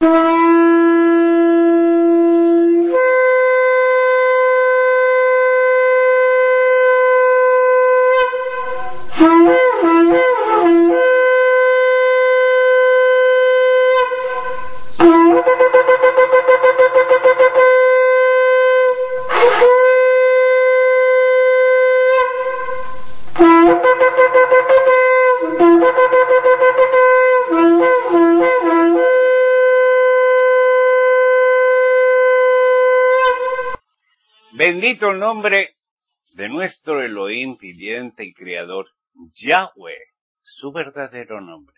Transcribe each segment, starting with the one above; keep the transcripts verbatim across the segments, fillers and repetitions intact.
Bendito el nombre de nuestro Elohim viviente y creador, Yahweh, su verdadero nombre.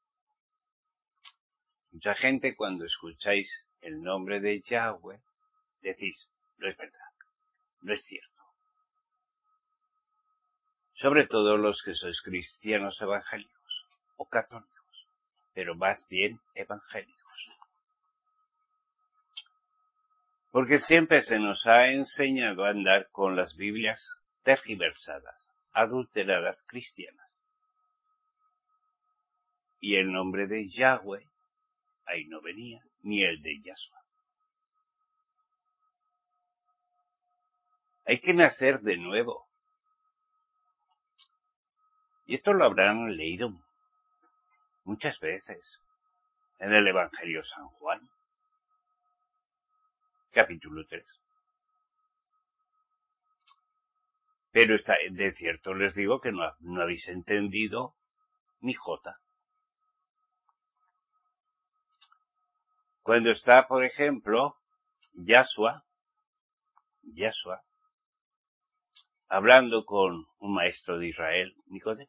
Mucha gente cuando escucháis el nombre de Yahweh, decís, no es verdad, no es cierto. Sobre todo los que sois cristianos evangélicos o católicos, pero más bien evangélicos. Porque siempre se nos ha enseñado a andar con las Biblias tergiversadas, adulteradas cristianas. Y el nombre de Yahweh ahí no venía, ni el de Yahshua. Hay que nacer de nuevo. Y esto lo habrán leído muchas veces en el Evangelio de San Juan, capítulo tres. Pero está, de cierto les digo que no, no habéis entendido ni jota. Cuando está, por ejemplo, Yahshua, Yahshua, hablando con un maestro de Israel, Nicodemo,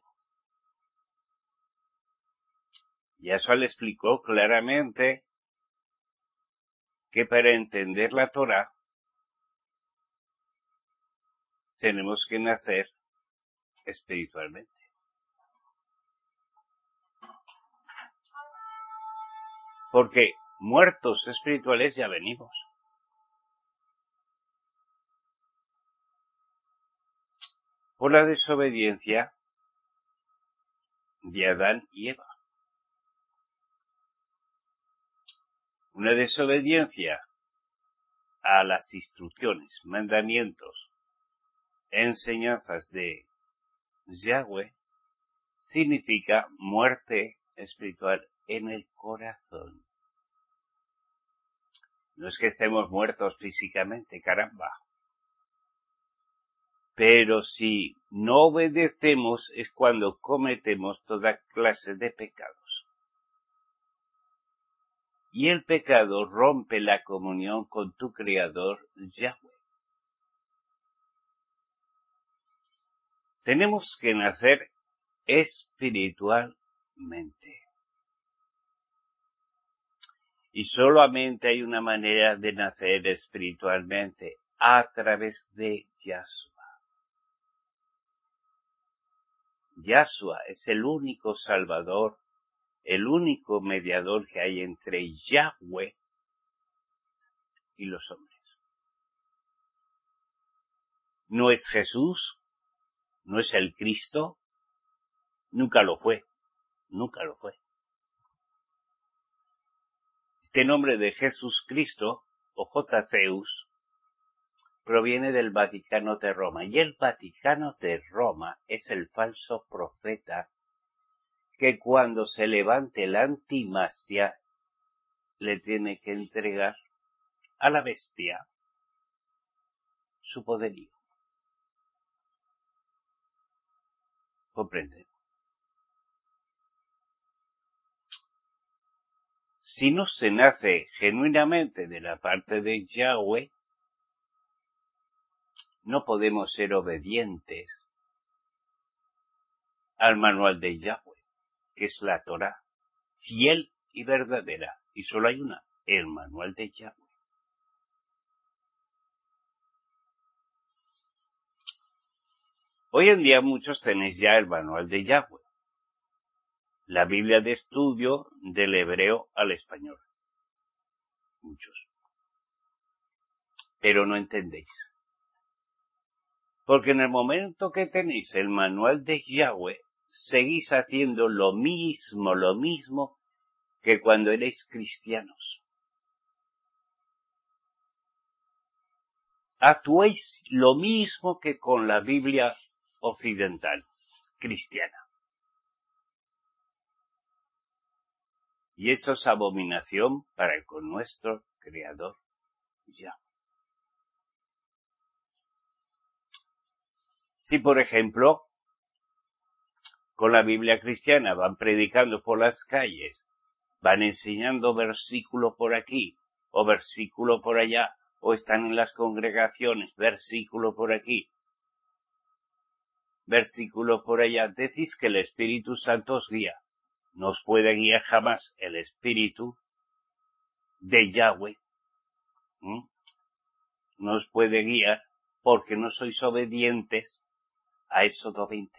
Yahshua le explicó claramente que para entender la Torá tenemos que nacer espiritualmente. Porque muertos espirituales ya venimos. Por la desobediencia de Adán y Eva. Una desobediencia a las instrucciones, mandamientos, enseñanzas de Yahweh significa muerte espiritual en el corazón. No es que estemos muertos físicamente, caramba. Pero si no obedecemos es cuando cometemos toda clase de pecados. Y el pecado rompe la comunión con tu Creador, Yahweh. Tenemos que nacer espiritualmente. Y solamente hay una manera de nacer espiritualmente, a través de Yahshua. Yahshua es el único Salvador, el único mediador que hay entre Yahweh y los hombres. No es Jesús, no es el Cristo, nunca lo fue, nunca lo fue. Este nombre de Jesús Cristo, o J C U S, proviene del Vaticano de Roma, y el Vaticano de Roma es el falso profeta que cuando se levante la antimasia le tiene que entregar a la bestia su poderío. ¿Comprende? Si no se nace genuinamente de la parte de Yahweh, no podemos ser obedientes al manual de Yahweh, que es la Torá, fiel y verdadera, y solo hay una, el manual de Yahweh. Hoy en día muchos tenéis ya el manual de Yahweh, la Biblia de estudio del hebreo al español. Muchos. Pero no entendéis. Porque en el momento que tenéis el manual de Yahweh, seguís haciendo lo mismo, lo mismo que cuando erais cristianos. actuéis lo mismo que con la Biblia occidental, cristiana. Y esto es abominación para con nuestro Creador ya. Si, por ejemplo, con la Biblia cristiana van predicando por las calles, van enseñando versículo por aquí o versículo por allá, o están en las congregaciones, versículo por aquí, versículo por allá, decís que el Espíritu Santo os guía. No os puede guiar jamás el Espíritu de Yahweh. ¿Mm? No os puede guiar porque no sois obedientes a Éxodo veinte.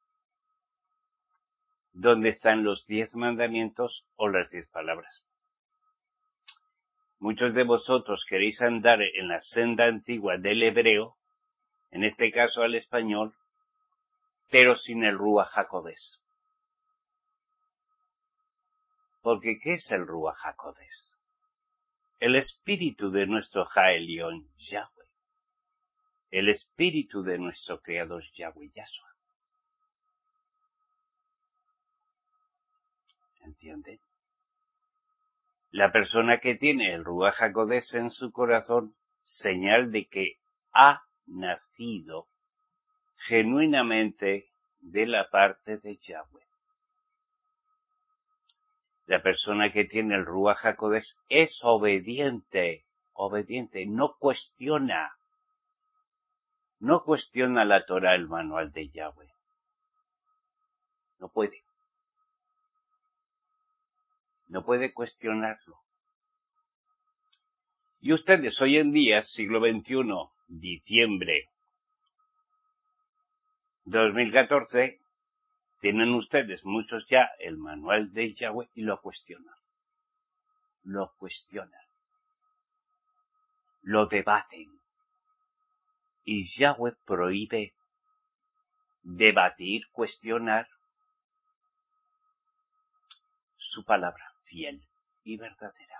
¿Dónde están los diez mandamientos o las diez palabras? Muchos de vosotros queréis andar en la senda antigua del hebreo, en este caso al español, pero sin el Ruach HaKodesh. Porque ¿qué es el Ruach HaKodesh? El espíritu de nuestro Jaelión Yahweh. El espíritu de nuestro Creador Yahweh Yahshua. ¿Entiende? La persona que tiene el Ruach HaKodesh en su corazón, señal de que ha nacido genuinamente de la parte de Yahweh. La persona que tiene el Ruach HaKodesh es obediente, obediente, no cuestiona, no cuestiona la Torah, el manual de Yahweh. No puede. No puede cuestionarlo. Y ustedes hoy en día, siglo veintiuno, diciembre dos mil catorce, tienen ustedes muchos ya el manual de Yahweh y lo cuestionan. Lo cuestionan. Lo debaten. Y Yahweh prohíbe debatir, cuestionar su palabra fiel y verdadera.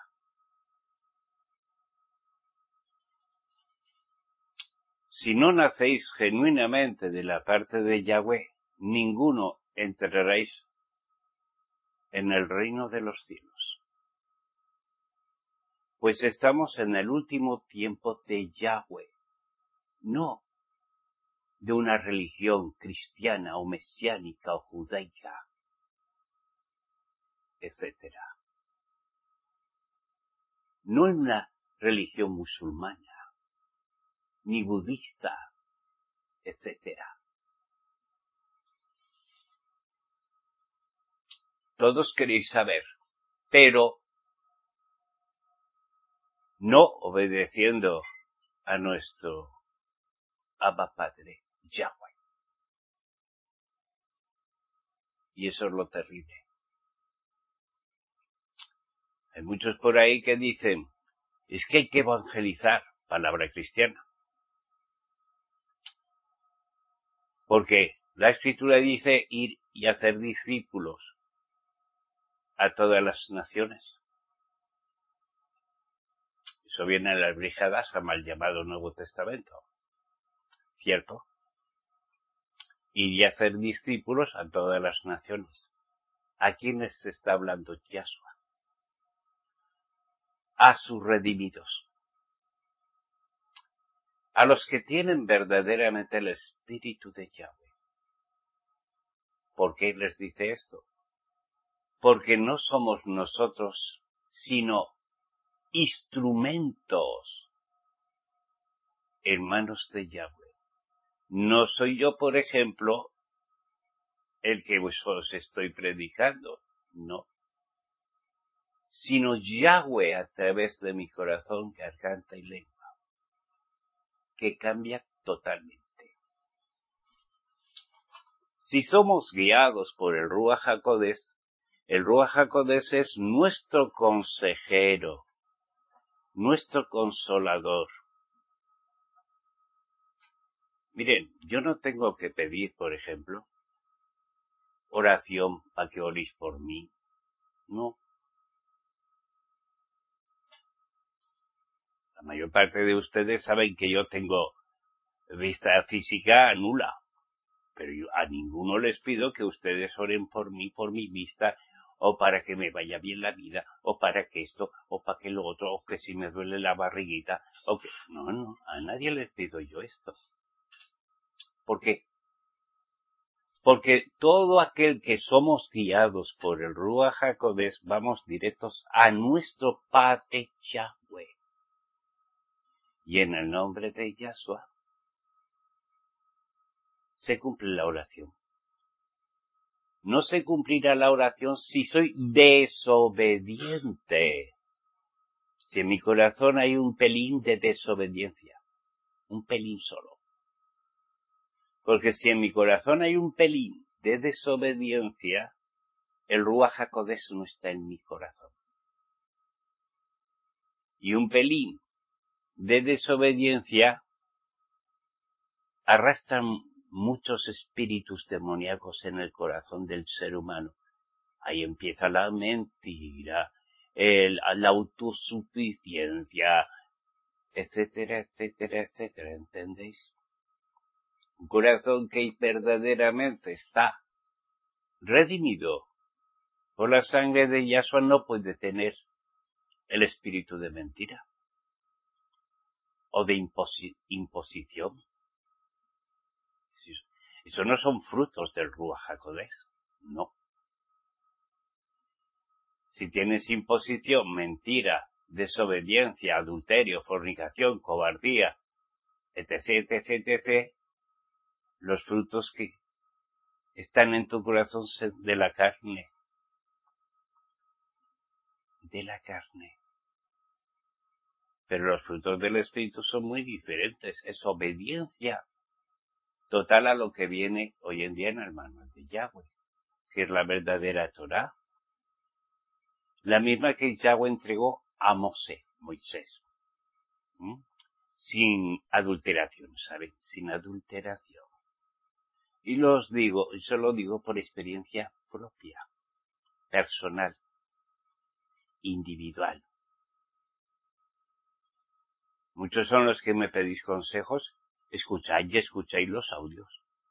Si no nacéis genuinamente de la parte de Yahweh, ninguno entraréis en el reino de los cielos. Pues estamos en el último tiempo de Yahweh, no de una religión cristiana o mesiánica o judaica, etcétera. No en una religión musulmana, ni budista, etcétera. Todos queréis saber, pero no obedeciendo a nuestro Abba Padre, Yahweh. Y eso es lo terrible. Hay muchos por ahí que dicen, es que hay que evangelizar, palabra cristiana. Porque la Escritura dice ir y hacer discípulos a todas las naciones. Eso viene en las brijadas a mal llamado Nuevo Testamento. ¿Cierto? Ir y hacer discípulos a todas las naciones. ¿A quiénes se está hablando Yahshua? A sus redimidos. A los que tienen verdaderamente el Espíritu de Yahweh. ¿Por qué les dice esto? Porque no somos nosotros, sino instrumentos en manos de Yahweh. No soy yo, por ejemplo, el que os estoy predicando, no. Sino Yahweh a través de mi corazón, garganta y lengua, que cambia totalmente. Si somos guiados por el Ruach HaKodesh, el Ruach HaKodesh es nuestro consejero, nuestro consolador. Miren, yo no tengo que pedir, por ejemplo, oración para que oréis por mí. No. La mayor parte de ustedes saben que yo tengo vista física nula, pero yo a ninguno les pido que ustedes oren por mí, por mi vista, o para que me vaya bien la vida, o para que esto, o para que lo otro, o que si me duele la barriguita, o que... No, no, a nadie les pido yo esto. ¿Por qué? Porque todo aquel que somos guiados por el Ruach HaKodesh vamos directos a nuestro Padre Yahweh. Y en el nombre de Yahshua se cumple la oración. No se cumplirá la oración si soy desobediente. Si en mi corazón hay un pelín de desobediencia, un pelín solo. Porque si en mi corazón hay un pelín de desobediencia, el Ruach HaKodesh no está en mi corazón. Y un pelín de desobediencia arrastran muchos espíritus demoníacos en el corazón del ser humano. Ahí empieza la mentira, el, la autosuficiencia, etcétera, etcétera, etcétera, ¿entendéis? Un corazón que verdaderamente está redimido por la sangre de Yahshua no puede tener el espíritu de mentira o de imposi- imposición. Eso no son frutos del Ruach HaKodesh, no. Si tienes imposición, mentira, desobediencia, adulterio, fornicación, cobardía, etc, etc, etc, los frutos que están en tu corazón son de la carne, de la carne. Pero los frutos del Espíritu son muy diferentes, es obediencia total a lo que viene hoy en día en el manual de Yahweh, que es la verdadera Torá, la misma que Yahweh entregó a Mosé, Moisés, ¿Mm? sin adulteración, ¿saben? Sin adulteración. Y los digo, y se lo digo por experiencia propia, personal, individual. Muchos son los que me pedís consejos, escuchad y escucháis los audios.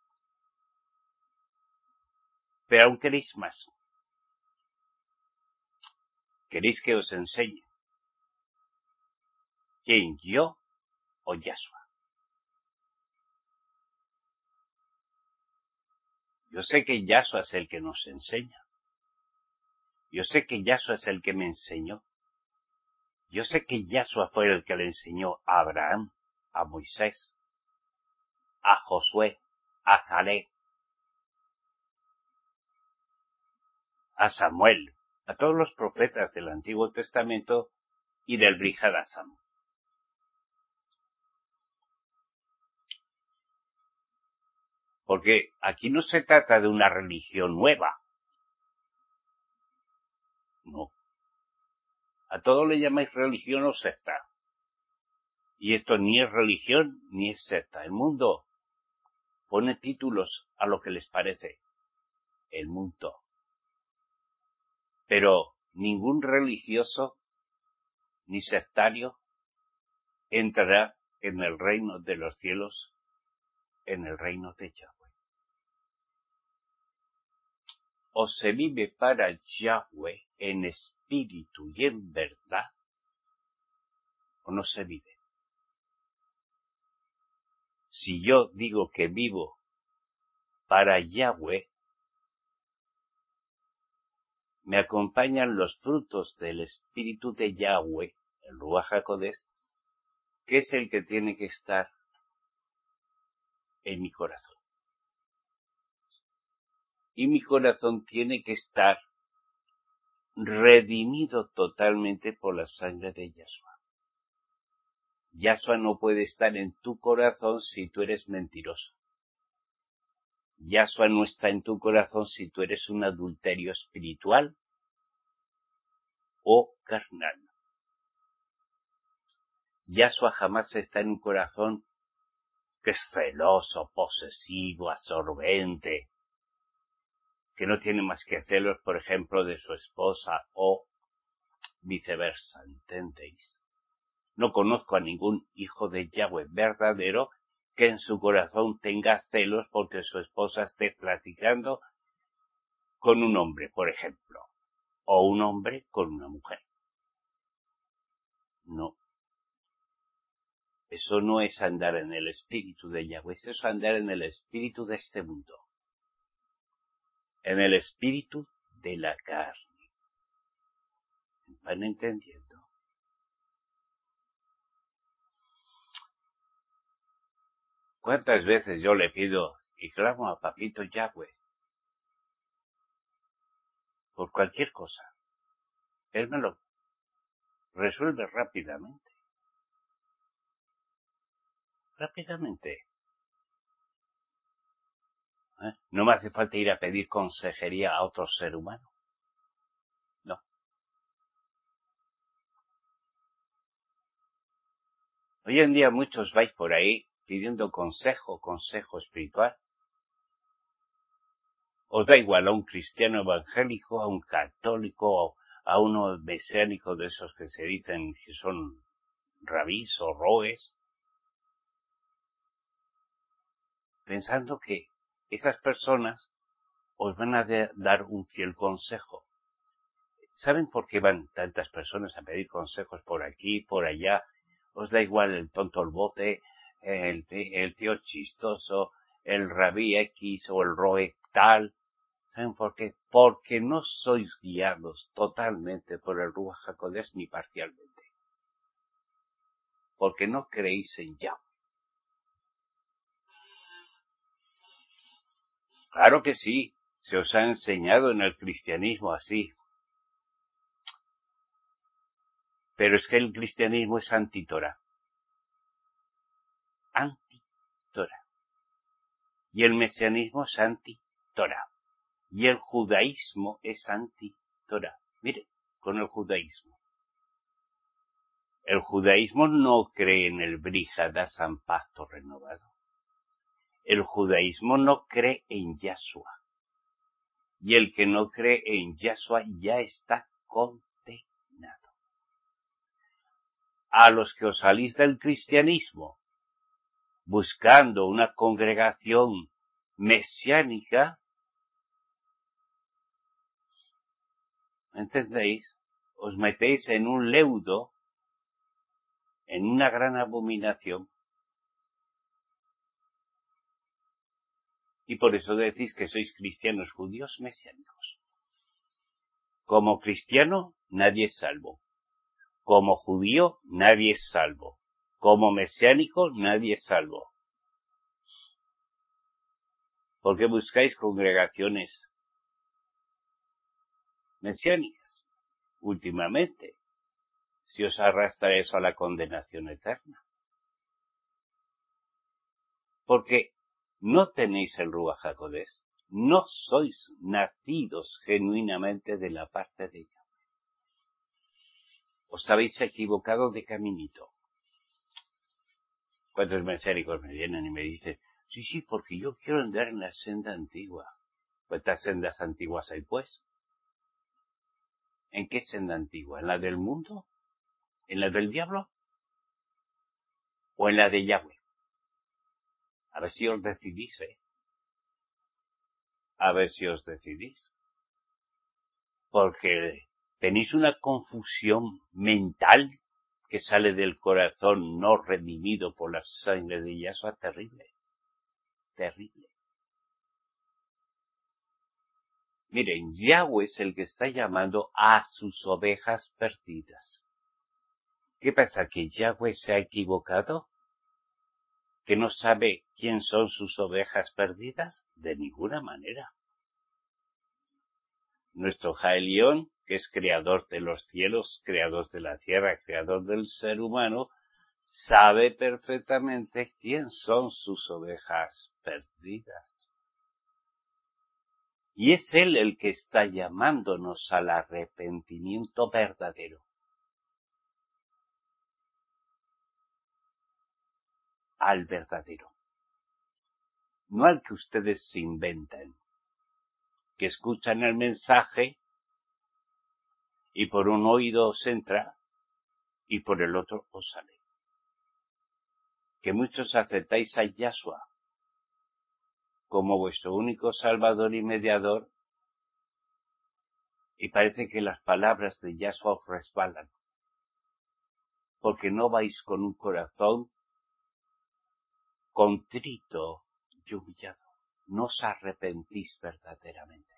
Pero aún queréis más. ¿Queréis que os enseñe? ¿Quién, yo o Yahshua? Yo sé que Yahshua es el que nos enseña. Yo sé que Yahshua es el que me enseñó. Yo sé que Yahshua fue el que le enseñó a Abraham, a Moisés, a Josué, a Caleb, a Samuel, a todos los profetas del Antiguo Testamento y del Brit Hadasham. Porque aquí no se trata de una religión nueva. No. A todo le llamáis religión o secta. Y esto ni es religión ni es secta. El mundo pone títulos a lo que les parece. El mundo. Pero ningún religioso ni sectario entrará en el reino de los cielos, en el reino de Yahweh. O se vive para Yahweh en espíritu y en verdad, o no se vive. Si yo digo que vivo para Yahweh, me acompañan los frutos del espíritu de Yahweh, el Ruach HaKodesh, que es el que tiene que estar en mi corazón. Y mi corazón tiene que estar redimido totalmente por la sangre de Yahshua. Yahshua no puede estar en tu corazón si tú eres mentiroso. Yahshua no está en tu corazón si tú eres un adulterio espiritual o carnal. Yahshua jamás está en un corazón que es celoso, posesivo, absorbente, que no tiene más que celos, por ejemplo, de su esposa o viceversa, ¿entendéis? No conozco a ningún hijo de Yahweh verdadero que en su corazón tenga celos porque su esposa esté platicando con un hombre, por ejemplo, o un hombre con una mujer. No. Eso no es andar en el espíritu de Yahweh, eso es andar en el espíritu de este mundo. En el espíritu de la carne. ¿Van entendiendo? ¿Cuántas veces yo le pido y clamo a Papito Yahweh por cualquier cosa? Él me lo resuelve rápidamente. Rápidamente. ¿Eh? No me hace falta ir a pedir consejería a otro ser humano. No. Hoy en día muchos vais por ahí pidiendo consejo, consejo espiritual. Os da igual a un cristiano evangélico, a un católico, a uno mesiánico de esos que se dicen que son rabís o roes, pensando que esas personas os van a de- dar un fiel consejo. ¿Saben por qué van tantas personas a pedir consejos por aquí, por allá? Os da igual el tonto el bote, el, el tío chistoso, el rabí X o el roe tal. ¿Saben por qué? Porque no sois guiados totalmente por el Ruach HaKodesh ni parcialmente. Porque no creéis en Yahweh. Claro que sí, se os ha enseñado en el cristianismo así. Pero es que el cristianismo es anti-Torah. Anti-Torah. Y el mesianismo es anti-Torah. Y el judaísmo es anti-Torah. Mire, con el judaísmo. El judaísmo no cree en el Brit Hadashah, pacto renovado. El judaísmo no cree en Yahshua. Y el que no cree en Yahshua ya está condenado. A los que os salís del cristianismo buscando una congregación mesiánica, ¿entendéis? Os metéis en un leudo, en una gran abominación, y por eso decís que sois cristianos judíos mesiánicos. Como cristiano, nadie es salvo. Como judío, nadie es salvo. Como mesiánico, nadie es salvo. ¿Por qué buscáis congregaciones mesiánicas? Últimamente, si os arrastra eso a la condenación eterna. Porque no tenéis el Ruach HaKodesh, no sois nacidos genuinamente de la parte de ella. Os habéis equivocado de caminito. ¿Cuántos mesiánicos me vienen y me dicen, sí, sí, porque yo quiero andar en la senda antigua? ¿Cuántas sendas antiguas hay, pues? ¿En qué senda antigua? ¿En la del mundo? ¿En la del diablo? ¿O en la de Yahweh? A ver si os decidís, ¿eh? A ver si os decidís. Porque tenéis una confusión mental que sale del corazón no redimido por la sangre de Yahshua, terrible. Terrible. Miren, Yahweh es el que está llamando a sus ovejas perdidas. ¿Qué pasa? ¿Que Yahweh se ha equivocado? ¿Que no sabe quién son sus ovejas perdidas? De ninguna manera. Nuestro Jaelión, que es creador de los cielos, creador de la tierra, creador del ser humano, sabe perfectamente quién son sus ovejas perdidas. Y es Él el que está llamándonos al arrepentimiento verdadero. Al verdadero. No al que ustedes se inventan. Que escuchan el mensaje y por un oído os entra y por el otro os sale. Que muchos aceptáis a Yahshua como vuestro único Salvador y Mediador, y parece que las palabras de Yahshua os resbalan, porque no vais con un corazón contrito y humillado, no os arrepentís verdaderamente.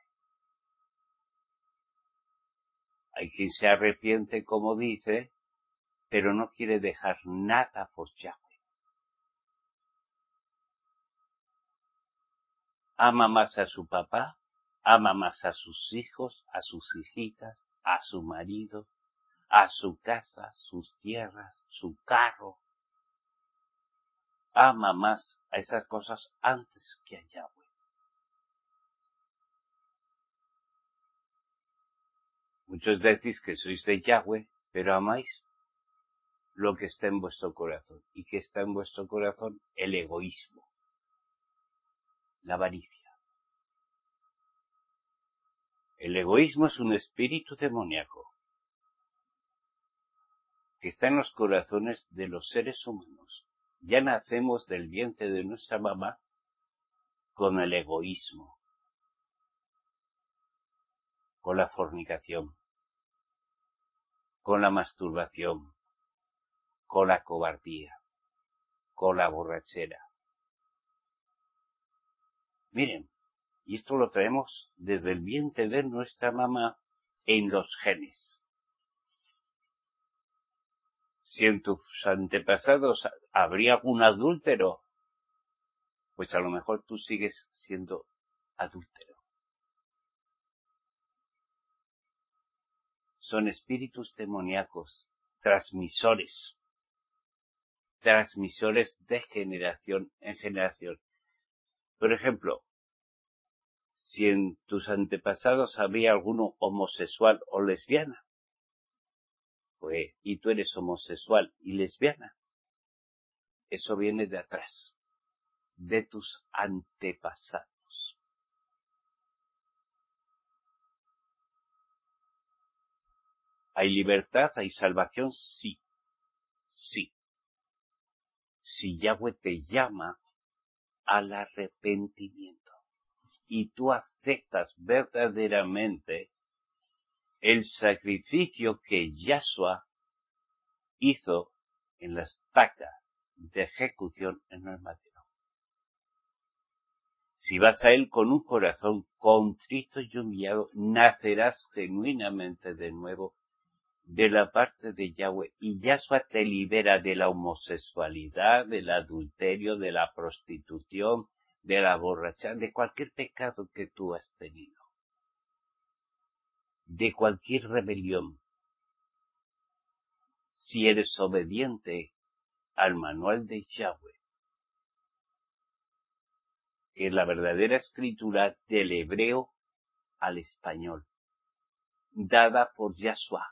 Hay quien se arrepiente, como dice, pero no quiere dejar nada por Yahweh. Ama más a su papá, ama más a sus hijos, a sus hijitas, a su marido, a su casa, sus tierras, su carro. Ama más a esas cosas antes que a Yahweh. Muchos decís que sois de Yahweh, pero amáis lo que está en vuestro corazón. ¿Y que está en vuestro corazón? El egoísmo, la avaricia. El egoísmo es un espíritu demoníaco que está en los corazones de los seres humanos. Ya nacemos del vientre de nuestra mamá con el egoísmo, con la fornicación, con la masturbación, con la cobardía, con la borrachera. Miren, y esto lo traemos desde el vientre de nuestra mamá en los genes. Si en tus antepasados habría algún adúltero, pues a lo mejor tú sigues siendo adúltero. Son espíritus demoníacos, transmisores, transmisores de generación en generación. Por ejemplo, si en tus antepasados había alguno homosexual o lesbiana, pues, y tú eres homosexual y lesbiana, eso viene de atrás, de tus antepasados. ¿Hay libertad? ¿Hay salvación? Sí, sí. Si Yahweh te llama al arrepentimiento y tú aceptas verdaderamente el sacrificio que Yahshua hizo en la estaca de ejecución en el madero. Si vas a Él con un corazón contrito y humillado, nacerás genuinamente de nuevo de la parte de Yahweh, y Yahshua te libera de la homosexualidad, del adulterio, de la prostitución, de la borrachera, de cualquier pecado que tú has tenido, de cualquier rebelión. Si eres obediente al manual de Yahweh, que es la verdadera escritura del hebreo al español, dada por Yahshua.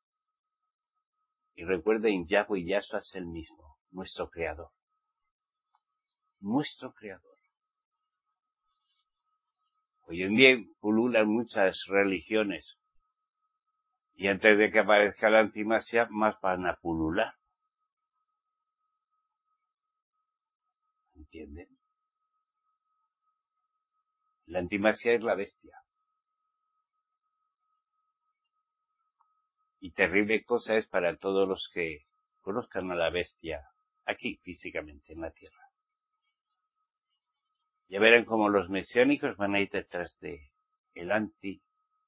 Y recuerden, Yahweh y Yahshua es el mismo, nuestro creador. Nuestro creador. Hoy en día pululan muchas religiones. Y antes de que aparezca la antimasia, más van a pulular. ¿Entienden? La antimasia es la bestia. Y terrible cosa es para todos los que conozcan a la bestia aquí físicamente en la tierra. Ya verán cómo los mesiánicos van a ir detrás de el antimasia.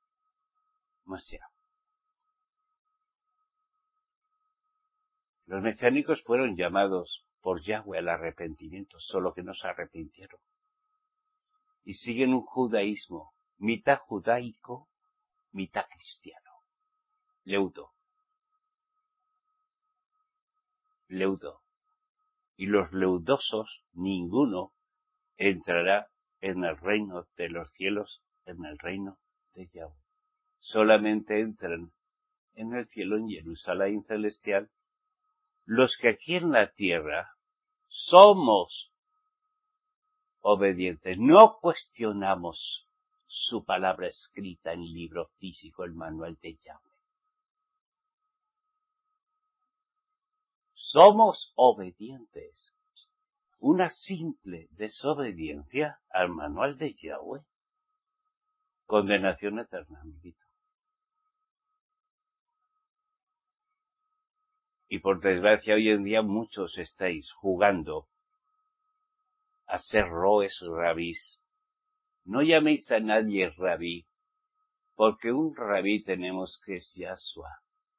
Los mesiánicos fueron llamados por Yahweh al arrepentimiento, solo que no se arrepintieron. Y siguen un judaísmo, mitad judaico, mitad cristiano. Leudo. Leudo. Y los leudosos, ninguno entrará en el reino de los cielos, en el reino de Yahweh. Solamente entran en el cielo, en Jerusalén celestial, los que aquí en la tierra somos obedientes. No cuestionamos su palabra escrita en libro físico, el manual de Yahweh. somos obedientes. Una simple desobediencia al manual de Yahweh. Condenación eterna, amiguito. Y por desgracia hoy en día muchos estáis jugando a ser roes rabís. No llaméis a nadie rabí, porque un rabí tenemos que es Yahshua.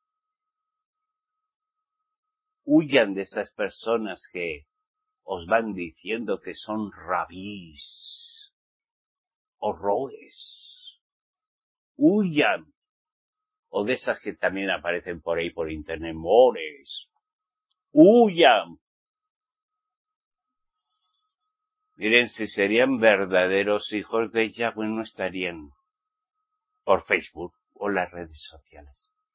Huyan de esas personas que os van diciendo que son rabís o roes. Huyan. O de esas que también aparecen por ahí por internet, mores. Huyan. Miren, si serían verdaderos hijos de Yahweh no estarían por Facebook o las redes sociales.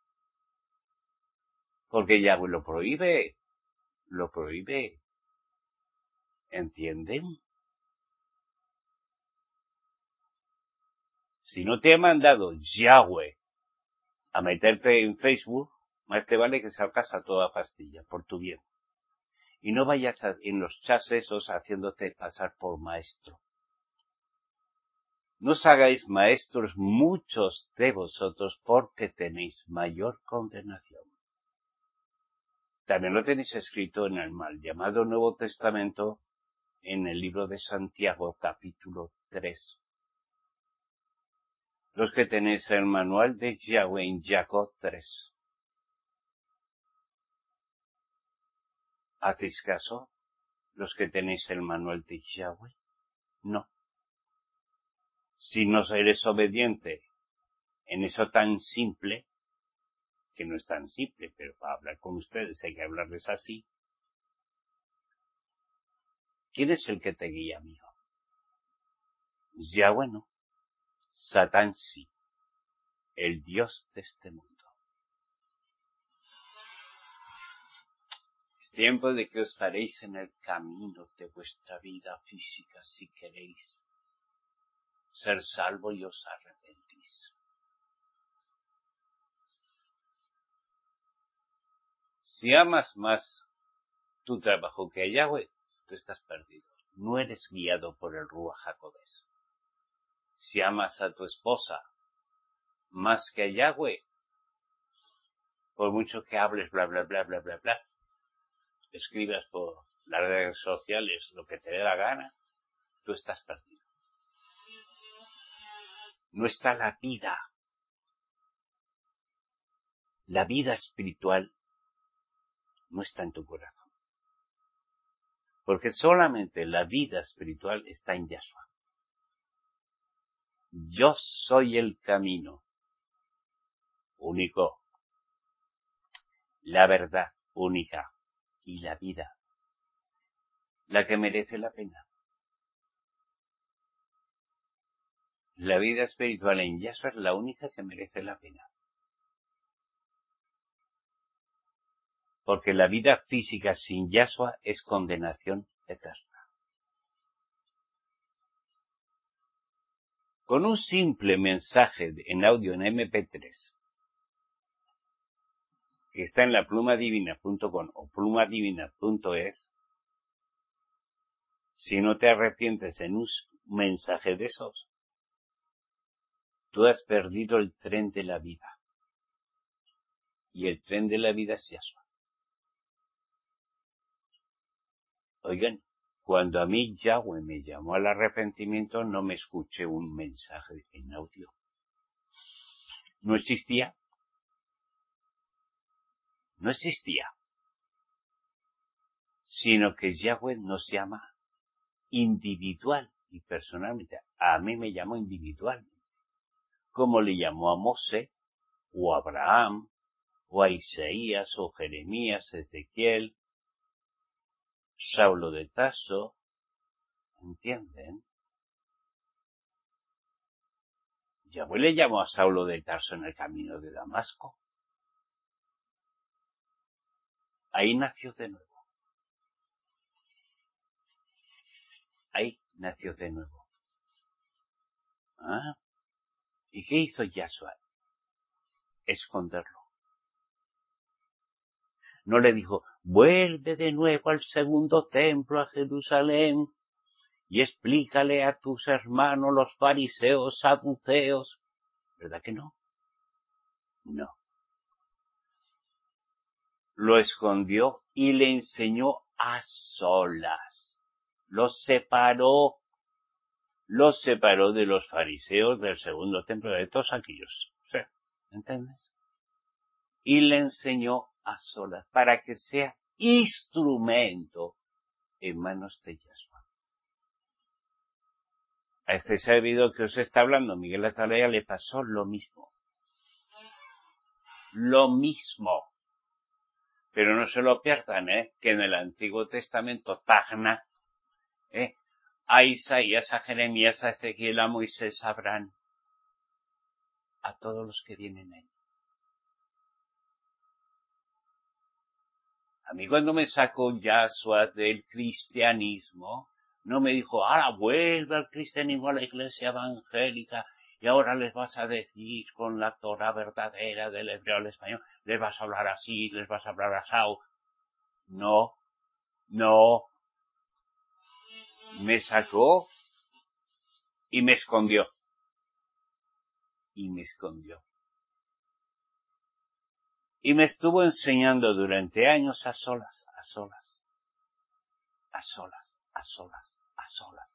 Porque Yahweh lo prohíbe. Lo prohíbe. ¿Entienden? Si no te ha mandado Yahweh a meterte en Facebook, más te vale que salgas a toda pastilla, por tu bien. Y no vayas a, en los chats esos haciéndote pasar por maestro. No os hagáis maestros muchos de vosotros porque tenéis mayor condenación. También lo tenéis escrito en el mal llamado Nuevo Testamento, en el libro de Santiago, capítulo tres. Los que tenéis el manual de Yahweh en Jacob tres. ¿Hacéis caso? Los que tenéis el manual de Yahweh, no. Si no eres obediente en eso tan simple, que no es tan simple, pero para hablar con ustedes hay que hablarles así. ¿Quién es el que te guía, amigo? Yahweh no. Satán sí. El Dios de este mundo. Es tiempo de que os paréis en el camino de vuestra vida física si queréis ser salvo y os arrepentís. Si amas más tu trabajo que a Yahweh, tú estás perdido. No eres guiado por el Ruach HaKodesh. Si amas a tu esposa más que a Yahweh, por mucho que hables bla bla bla bla bla bla, escribas por las redes sociales lo que te dé la gana, tú estás perdido. No está la vida. La vida espiritual no está en tu corazón. Porque solamente la vida espiritual está en Yahshua. Yo soy el camino único, la verdad única y la vida, la que merece la pena. La vida espiritual en Yahshua es la única que merece la pena. Porque la vida física sin Yahshua es condenación eterna. Con un simple mensaje en audio en eme pe tres, que está en la pluma divina punto com o pluma divina punto es, si no te arrepientes en un mensaje de esos, tú has perdido el tren de la vida. Y el tren de la vida es Yahshua. Oigan, cuando a mí Yahweh me llamó al arrepentimiento, no me escuché un mensaje en audio. No existía. No existía. Sino que Yahweh nos llama individual y personalmente. A mí me llamó individualmente. Como le llamó a Mosé, o a Abraham, o a Isaías, o Jeremías, Ezequiel, Saulo de Tarso. ¿Entienden? Yahweh le llamó a Saulo de Tarso en el camino de Damasco. Ahí nació de nuevo. Ahí nació de nuevo. ¿Ah? ¿Y qué hizo Yahshua? Esconderlo. No le dijo, vuelve de nuevo al segundo templo, a Jerusalén, y explícale a tus hermanos los fariseos, saduceos. ¿Verdad que no? No. Lo escondió y le enseñó a solas. Los separó. Los separó de los fariseos del segundo templo, de todos aquellos. ¿Sí? ¿Entiendes? Y le enseñó a solas para que sea instrumento en manos de Yahshua. A este sabido que os está hablando, Miguel Atalaya, le pasó lo mismo. Lo mismo. Pero no se lo pierdan, ¿eh? Que en el Antiguo Testamento, Tagna, ¿eh? A Isaías, a Jeremías, a Ezequiel, a Moisés, a Abraham, a todos los que vienen ahí. A mí cuando me sacó Yahshua del cristianismo, no me dijo, ahora vuelve al cristianismo, a la iglesia evangélica, y ahora les vas a decir con la Torah verdadera del hebreo al español, les vas a hablar así, les vas a hablar así. No, no. Me sacó y me escondió. Y me escondió. Y me estuvo enseñando durante años a solas, a solas, a solas, a solas, a solas.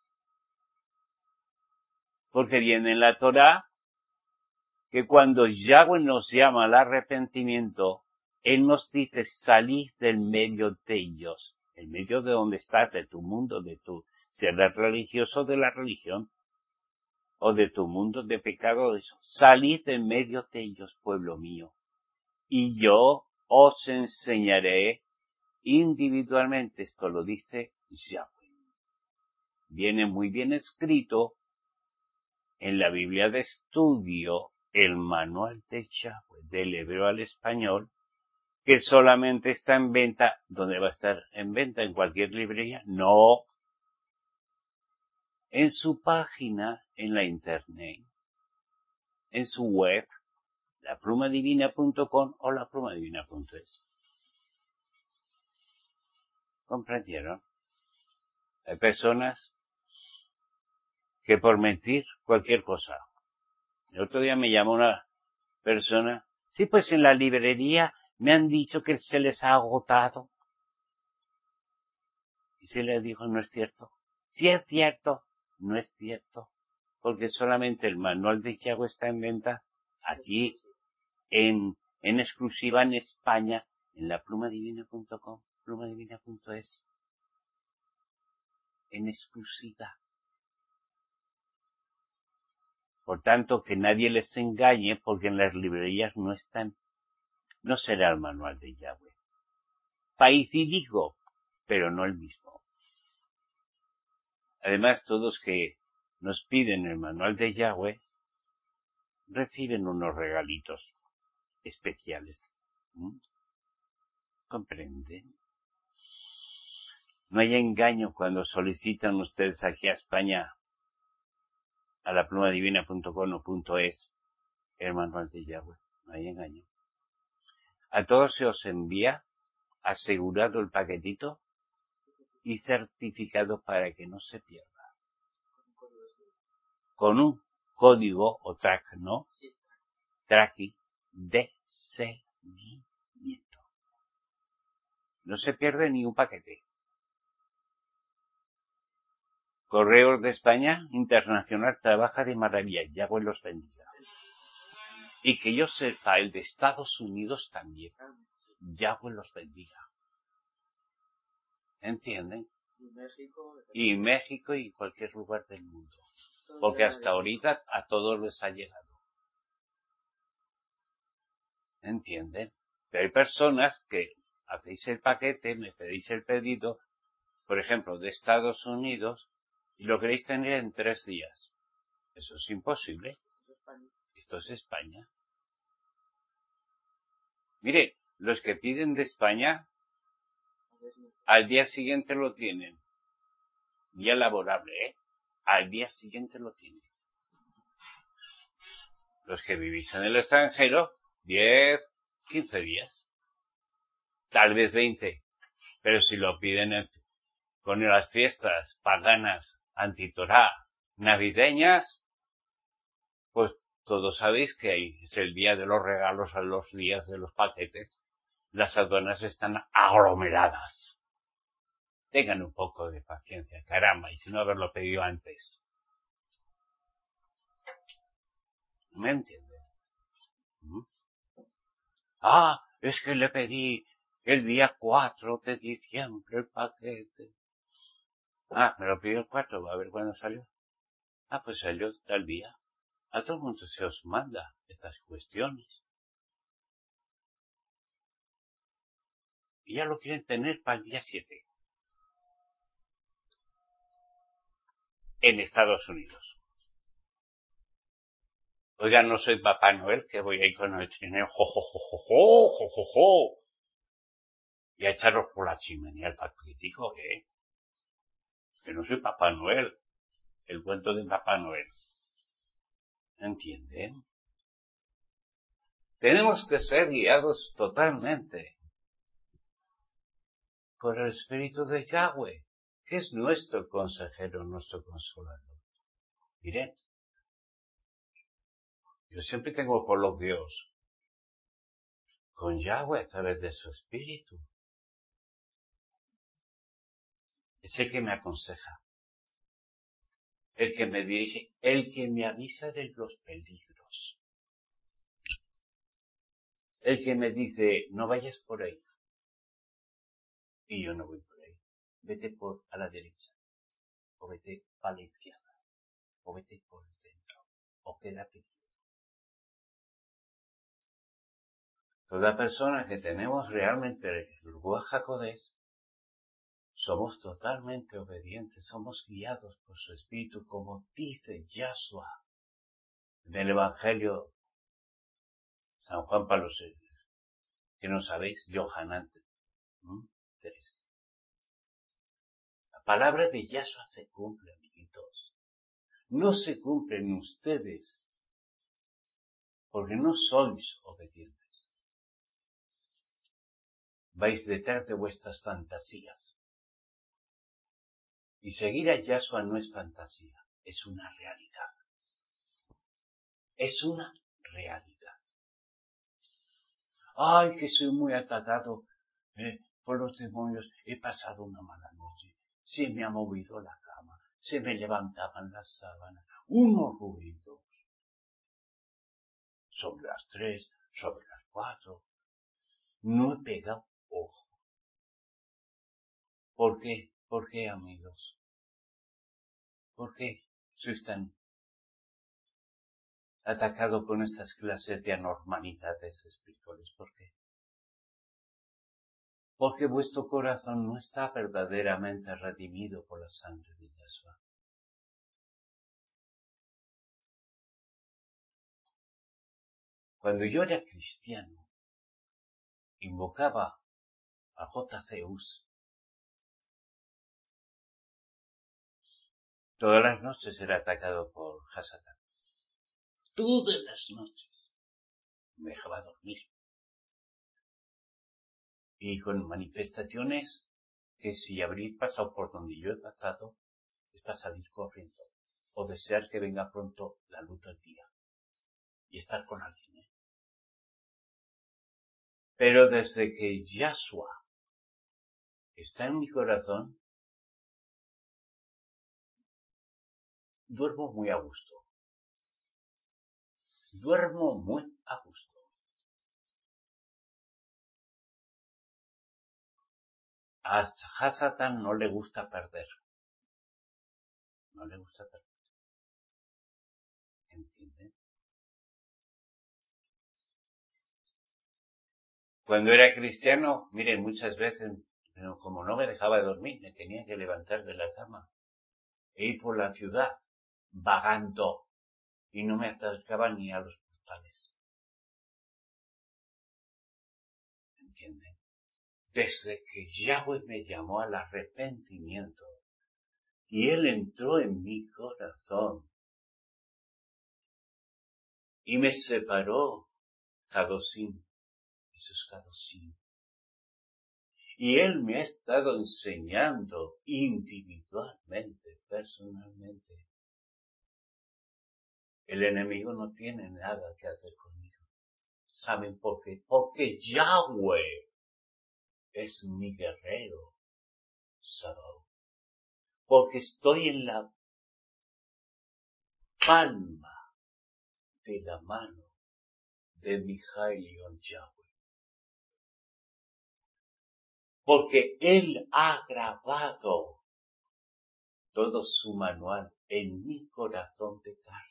Porque viene en la Torah que cuando Yahweh nos llama al arrepentimiento, Él nos dice, salid del medio de ellos, el medio de donde estás, de tu mundo, de tu ser religioso, de la religión, o de tu mundo de pecado, de eso. Salid del medio de ellos, pueblo mío, y yo os enseñaré individualmente. Esto lo dice Yahweh. Viene muy bien escrito en la Biblia de estudio, el manual de Yahweh, del hebreo al español, que solamente está en venta. ¿Dónde va a estar en venta? ¿En cualquier librería? No. En su página, en la internet, en su web, la pluma divina punto com o la pluma divina punto es. ¿Comprendieron? Hay personas que por mentir cualquier cosa. El otro día me llamó una persona, sí, pues en la librería me han dicho que se les ha agotado. Y se les dijo, no es cierto. Sí es cierto, no es cierto. Porque solamente el manual de Yahweh está en venta aquí en, en exclusiva en España, en la pluma divina punto com, pluma divina punto es. En exclusiva. Por tanto, que nadie les engañe, porque en las librerías no están, no será el manual de Yahweh. País y digo, pero no el mismo. Además, todos que nos piden el manual de Yahweh, reciben unos regalitos especiales. ¿Mm? ¿Comprenden? No hay engaño cuando solicitan ustedes aquí a España, a la pluma divina punto com o punto es, el manual de Yahweh. No hay engaño. A todos se os envía asegurado el paquetito y certificado para que no se pierda. Con un código o track, ¿no? Tracking de seguimiento. No se pierde ni un paquete. Correos de España Internacional trabaja de maravilla. Yahweh los bendiga. Y que yo sepa, el de Estados Unidos también. Yahweh los bendiga. ¿Entienden? Y México. Y México y cualquier lugar del mundo. Porque hasta ahorita a todos les ha llegado. ¿Entienden? Pero hay personas que hacéis el paquete, me pedís el pedido, por ejemplo, de Estados Unidos, y lo queréis tener en tres días. Eso es imposible. Esto es España. Mire, los que piden de España, al día siguiente lo tienen. Día laborable, ¿eh? Al día siguiente lo tienen. Los que vivís en el extranjero, diez, quince días. Tal vez veinte. Pero si lo piden en, con las fiestas paganas antitorá navideñas, pues todos sabéis que ahí es el día de los regalos, a los días de los paquetes. Las aduanas están aglomeradas. Tengan un poco de paciencia, caramba, y si no haberlo pedido antes. ¿Me entienden? ¿Mm? Ah, es que le pedí el día cuatro de diciembre el paquete. Ah, me lo pidió el cuatro, a ver cuándo salió. Ah, pues salió tal día. A todo el mundo se os manda estas cuestiones. Y ya lo quieren tener para el día siete. En Estados Unidos. Oiga, no soy Papá Noel, que voy ahí con el trineo, jo, jo, jo, jo, jo, jo, jo, jo. Y a echaros por la chimenea el paquetico, ¿eh? Que no soy Papá Noel. El cuento de Papá Noel. ¿Entienden? Tenemos que ser guiados totalmente por el Espíritu de Yahweh, que es nuestro consejero, nuestro consolador. Miren, yo siempre tengo coloquios con Yahweh a través de su Espíritu. Es el que me aconseja, el que me dirige, el que me avisa de los peligros, el que me dice, no vayas por ahí, y yo no voy por ahí, vete por a la derecha, o vete a la izquierda, o vete por el centro, o quédate. Toda persona que tenemos realmente el Ruach HaKodesh, somos totalmente obedientes, somos guiados por su Espíritu, como dice Yahshua en el Evangelio San Juan Pablo segundo, que no sabéis, Yohanan tres. La palabra de Yahshua se cumple, amiguitos. No se cumple en ustedes, porque no sois obedientes. Vais detrás de vuestras fantasías. Y seguir a Yahshua no es fantasía, es una realidad. Es una realidad. Ay, que soy muy atacado eh, por los demonios. He pasado una mala noche. Se me ha movido la cama. Se me levantaban las sábanas. Unos ruidos. Sobre las tres, sobre las cuatro. No he pegado ojo. ¿Por qué? ¿Por qué, amigos? ¿Por qué sois tan atacado con estas clases de anormalidades espirituales? ¿Por qué? Porque vuestro corazón no está verdaderamente redimido por la sangre de Yahshua. Cuando yo era cristiano, invocaba a J. Zeus. Todas las noches era atacado por Hasatán. Todas las noches. Me dejaba dormir. Y con manifestaciones que si habréis pasado por donde yo he pasado, es para salir corriendo. O desear que venga pronto la luz del día. Y estar con alguien. ¿eh? Pero desde que Yahshua está en mi corazón, duermo muy a gusto. Duermo muy a gusto. A Hasatán no le gusta perder. No le gusta perder. ¿Entienden? Cuando era cristiano, miren, muchas veces, pero como no me dejaba de dormir, me tenía que levantar de la cama e ir por la ciudad, vagando, y no me acercaba ni a los portales. ¿Entienden? Desde que Yahweh me llamó al arrepentimiento, y Él entró en mi corazón, y me separó, Cadosim, eso es Cadosim, Y Él me ha estado enseñando individualmente, personalmente. El enemigo no tiene nada que hacer conmigo. ¿Saben por qué? Porque Yahweh es mi guerrero, Sabaoth. Porque estoy en la palma de la mano de Mijaelion Yahweh. Porque Él ha grabado todo su manual en mi corazón de carne.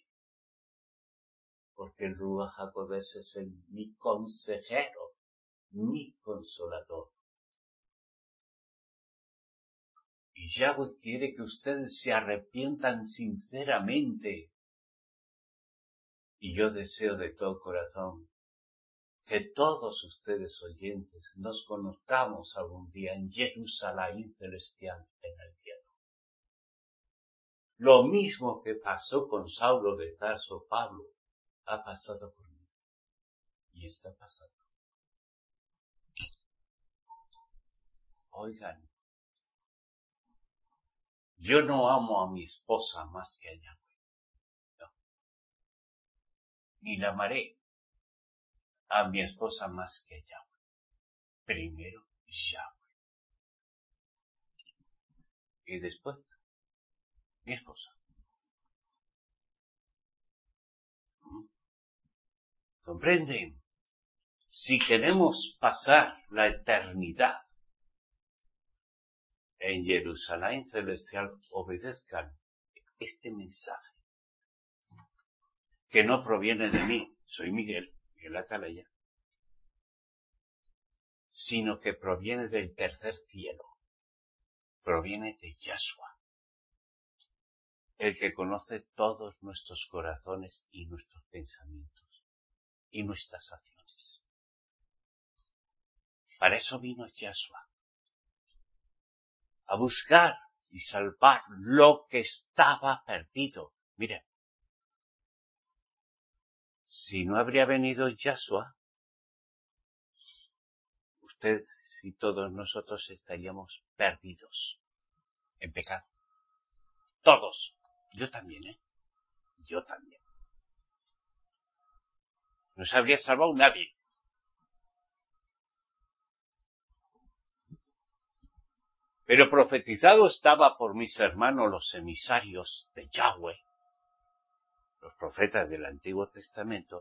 Porque el Ruach HaKodesh es el, mi consejero, mi consolador. Y Yahweh quiere que ustedes se arrepientan sinceramente. Y yo deseo de todo corazón que todos ustedes oyentes nos conozcamos algún día en Jerusalén celestial en el cielo. Lo mismo que pasó con Saulo de Tarso, Pablo, ha pasado conmigo. Y está pasando. Oigan, yo no amo a mi esposa más que a Yahweh. No. Ni la amaré a mi esposa más que a Yahweh. Primero Yahweh. Y después mi esposa. ¿Comprenden? Si queremos pasar la eternidad en Jerusalén celestial, obedezcan este mensaje, que no proviene de mí, soy Miguel, Miguel Atalaya, sino que proviene del tercer cielo, proviene de Yahshua, el que conoce todos nuestros corazones y nuestros pensamientos y nuestras acciones. Para eso vino Yahshua, a buscar y salvar lo que estaba perdido. Miren, si no habría venido Yahshua, usted y todos nosotros estaríamos perdidos en pecado. Todos. Yo también, ¿eh? Yo también. No se habría salvado nadie. Pero profetizado estaba por mis hermanos los emisarios de Yahweh, los profetas del Antiguo Testamento,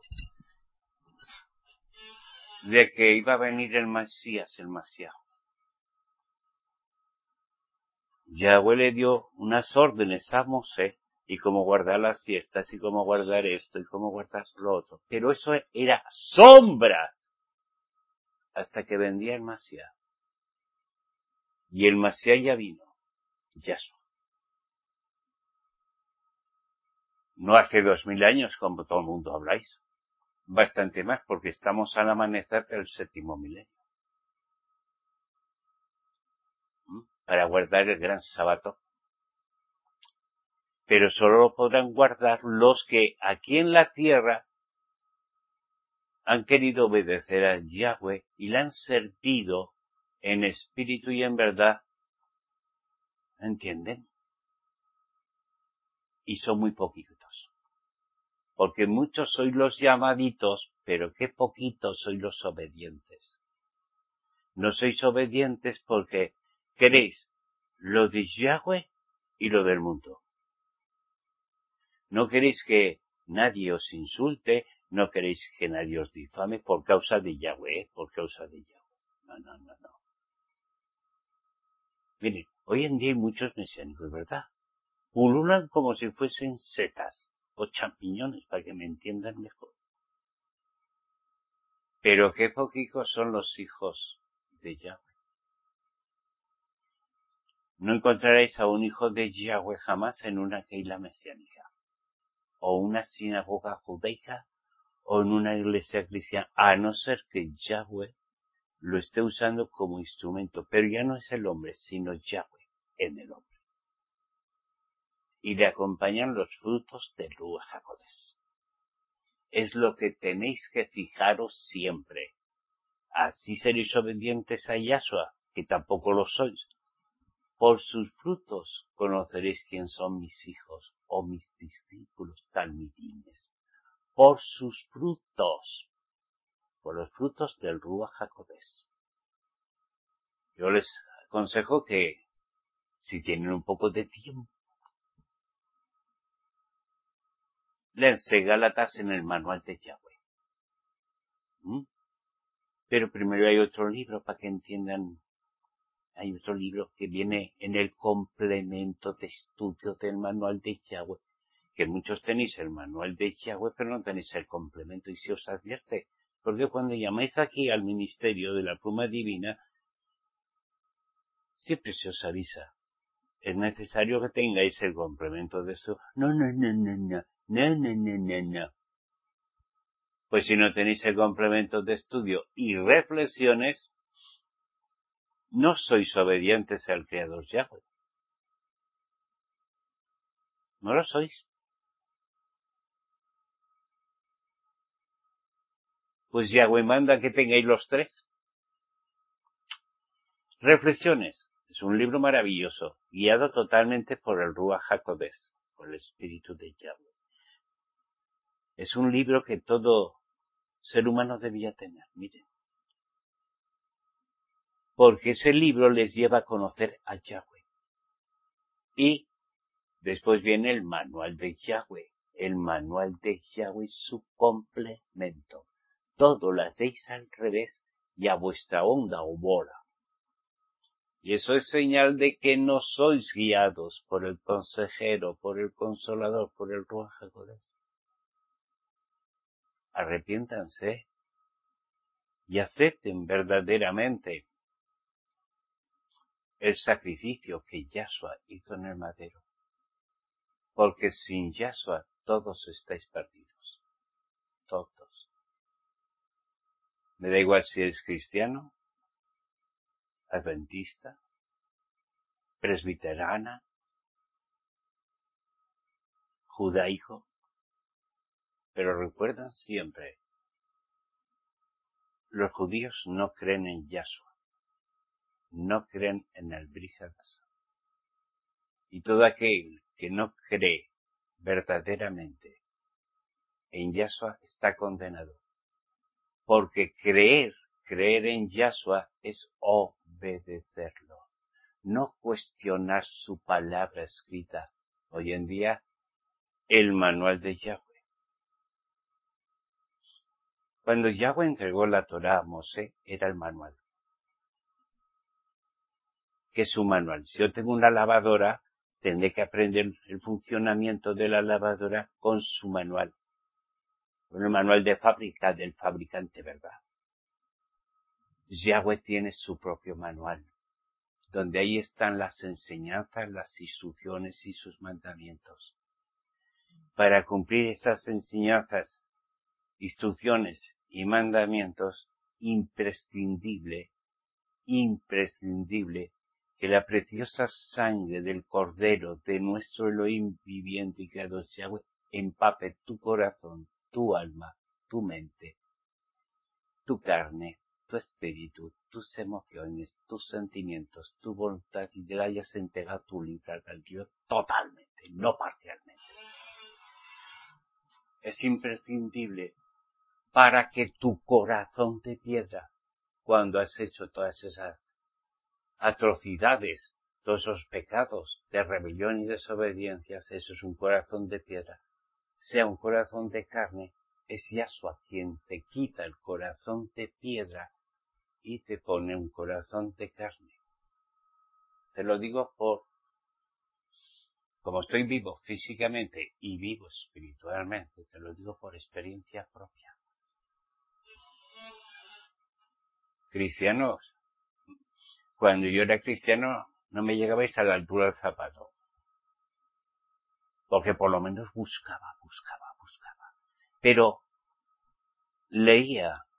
de que iba a venir el Mesías, el Masiaj. Yahweh le dio unas órdenes a Mosé, y cómo guardar las fiestas, y cómo guardar esto, y cómo guardar lo otro. Pero eso era sombras, hasta que vendía el Masiaj. Y el Masiaj ya vino, Yahshua. No hace dos mil años, como todo el mundo habláis. Bastante más, porque estamos al amanecer del séptimo milenio. ¿Mm? Para guardar el gran sábado. Pero solo lo podrán guardar los que aquí en la tierra han querido obedecer a Yahweh y le han servido en espíritu y en verdad. ¿Entienden? Y son muy poquitos. Porque muchos sois los llamaditos, pero qué poquitos sois los obedientes. No sois obedientes porque queréis lo de Yahweh y lo del mundo. No queréis que nadie os insulte, no queréis que nadie os difame por causa de Yahweh, por causa de Yahweh. No, no, no, no. Miren, hoy en día hay muchos mesiánicos, ¿verdad? Pululan como si fuesen setas o champiñones, para que me entiendan mejor. Pero qué poquitos son los hijos de Yahweh. No encontraréis a un hijo de Yahweh jamás en una keila mesiánica, o una sinagoga judaica, o en una iglesia cristiana, a no ser que Yahweh lo esté usando como instrumento, pero ya no es el hombre, sino Yahweh en el hombre. Y le acompañan los frutos del Ruach HaKodesh. Es lo que tenéis que fijaros siempre. Así seréis obedientes a Yahshua, que tampoco lo sois. Por sus frutos conoceréis quién son mis hijos o mis discípulos talmidines. Por sus frutos, por los frutos del Ruach HaKodesh. Yo les aconsejo que, si tienen un poco de tiempo, léanse Gálatas en el manual de Yahweh. ¿Mm? Pero primero hay otro libro para que entiendan. Hay otro libro que viene en el complemento de estudio del manual de Yahweh, que muchos tenéis el manual de Yahweh, pero no tenéis el complemento, y se os advierte, porque cuando llamáis aquí al ministerio de la pluma divina, siempre se os avisa. Es necesario que tengáis el complemento de esto. No, no, no, no, no, no, no, no, no, no. Pues si no tenéis el complemento de estudio y reflexiones, no sois obedientes al Creador Yahweh. No lo sois. Pues Yahweh manda que tengáis los tres. Reflexiones. Es un libro maravilloso, guiado totalmente por el Ruach HaKodesh, por el Espíritu de Yahweh. Es un libro que todo ser humano debía tener, miren. Porque ese libro les lleva a conocer a Yahweh. Y después viene el manual de Yahweh. El manual de Yahweh es su complemento. Todo lo hacéis al revés y a vuestra onda o bola. Y eso es señal de que no sois guiados por el consejero, por el consolador, por el Ruach HaKodesh. Arrepiéntanse y acepten verdaderamente el sacrificio que Yahshua hizo en el madero. Porque sin Yahshua todos estáis perdidos. Todos. Me da igual si eres cristiano, adventista, presbiterana, judaico, pero recuerdan siempre, los judíos no creen en Yahshua, no creen en el Brit Hadashah. Y todo aquel que no cree verdaderamente en Yahshua está condenado. Porque creer, creer en Yahshua es obedecerlo, no cuestionar su palabra escrita. Hoy en día, el manual de Yahweh. Cuando Yahweh entregó la Torá a Mosé, era el manual. ¿Qué es su manual? Si yo tengo una lavadora, tendré que aprender el funcionamiento de la lavadora con su manual. Con el manual de fábrica del fabricante, ¿verdad? Yahweh tiene su propio manual, donde ahí están las enseñanzas, las instrucciones y sus mandamientos. Para cumplir esas enseñanzas, instrucciones y mandamientos, imprescindible, imprescindible que la preciosa sangre del Cordero de nuestro Elohim viviente y creador Yahweh empape tu corazón, tu alma, tu mente, tu carne, tu espíritu, tus emociones, tus sentimientos, tu voluntad, y te la hayas entregado tu libertad al Dios totalmente, no parcialmente. Es imprescindible para que tu corazón de piedra, cuando has hecho todas esas atrocidades, todos esos pecados de rebelión y desobediencia, eso es un corazón de piedra, sea un corazón de carne, es Yahshua quien te quita el corazón de piedra y te pone un corazón de carne. Te lo digo por, como estoy vivo físicamente y vivo espiritualmente, te lo digo por experiencia propia. Cristianos, cuando yo era cristiano no me llegabais a la altura del zapato, porque por lo menos buscaba, buscaba, buscaba, pero leía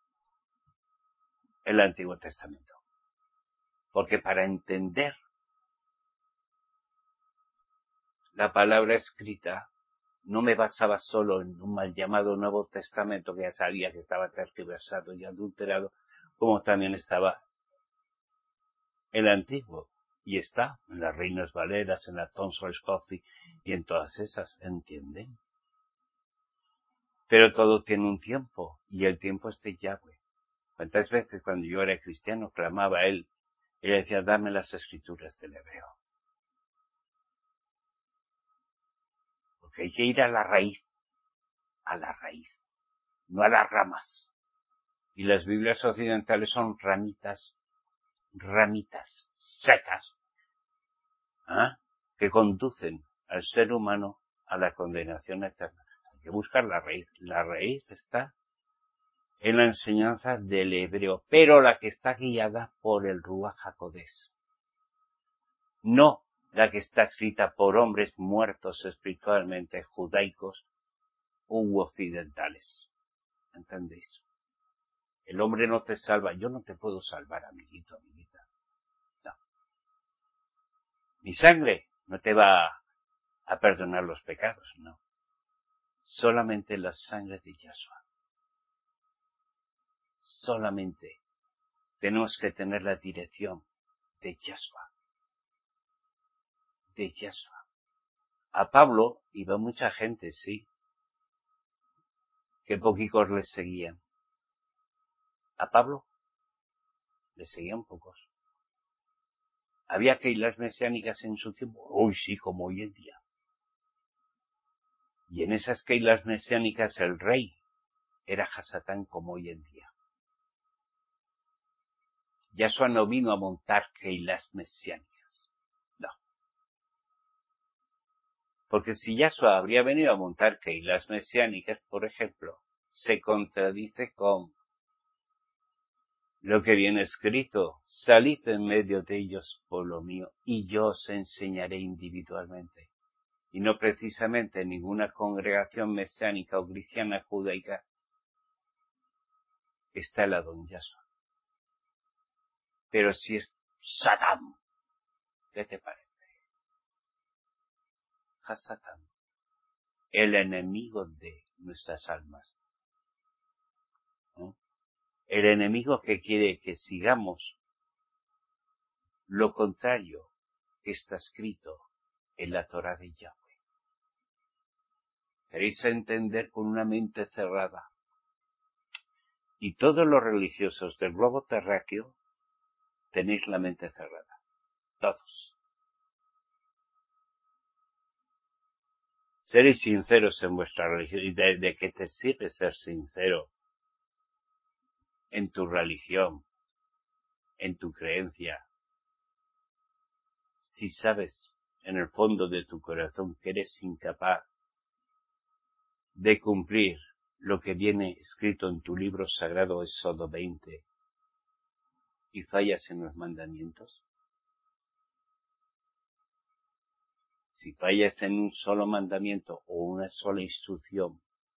el Antiguo Testamento, porque para entender la palabra escrita no me basaba solo en un mal llamado Nuevo Testamento que ya sabía que estaba tergiversado y adulterado, como también estaba el antiguo, y está en las Reinas Valeras, en la Thomson's Coffee y en todas esas, ¿entienden? Pero todo tiene un tiempo, y el tiempo es de Yahweh. ¿Cuántas veces cuando yo era cristiano clamaba a él y le decía, dame las escrituras del hebreo? Porque hay que ir a la raíz, a la raíz, no a las ramas. Y las Biblias occidentales son ramitas, ramitas secas, ¿ah? que conducen al ser humano a la condenación eterna. Hay que buscar la raíz. La raíz está en la enseñanza del hebreo, pero la que está guiada por el Ruach HaKodesh. No la que está escrita por hombres muertos espiritualmente, judaicos u occidentales. ¿Entendéis? El hombre no te salva. Yo no te puedo salvar, amiguito, amiguita. No. Mi sangre no te va a perdonar los pecados, no. Solamente la sangre de Yahshua. Solamente tenemos que tener la dirección de Yahshua. De Yahshua. A Pablo iba mucha gente, sí, que poquicos le seguían. A Pablo le seguían pocos. Había keilas mesiánicas en su tiempo, hoy sí, como hoy en día. Y en esas keilas mesiánicas el rey era Hasatán como hoy en día. Yahshua no vino a montar keilas mesiánicas, no. Porque si Yahshua habría venido a montar keilas mesiánicas, por ejemplo, se contradice con lo que viene escrito, salid en medio de ellos, pueblo mío, y yo os enseñaré individualmente. Y no precisamente en ninguna congregación mesiánica o cristiana judaica está el Adón Yahshua. Pero si es Satán, ¿qué te parece? Hasatán, el enemigo de nuestras almas. ¿Eh? El enemigo que quiere que sigamos lo contrario que está escrito en la Torá de Yahweh. Queréis entender con una mente cerrada. Y todos los religiosos del globo terráqueo tenéis la mente cerrada. Todos. Seréis sinceros en vuestra religión. ¿Y de, de qué te sirve ser sincero en tu religión, en tu creencia? Si sabes en el fondo de tu corazón que eres incapaz de cumplir lo que viene escrito en tu libro sagrado Éxodo veinte y fallas en los mandamientos. Si fallas en un solo mandamiento o una sola instrucción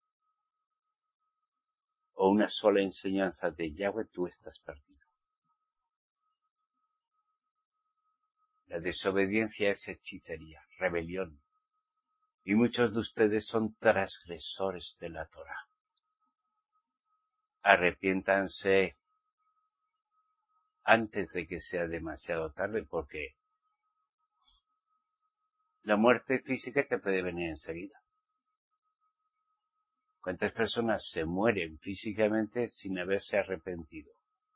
o una sola enseñanza de Yahweh, tú estás perdido. La desobediencia es hechicería, rebelión. Y muchos de ustedes son transgresores de la Torá. Arrepiéntanse antes de que sea demasiado tarde, porque la muerte física te puede venir enseguida. ¿Cuántas personas se mueren físicamente sin haberse arrepentido?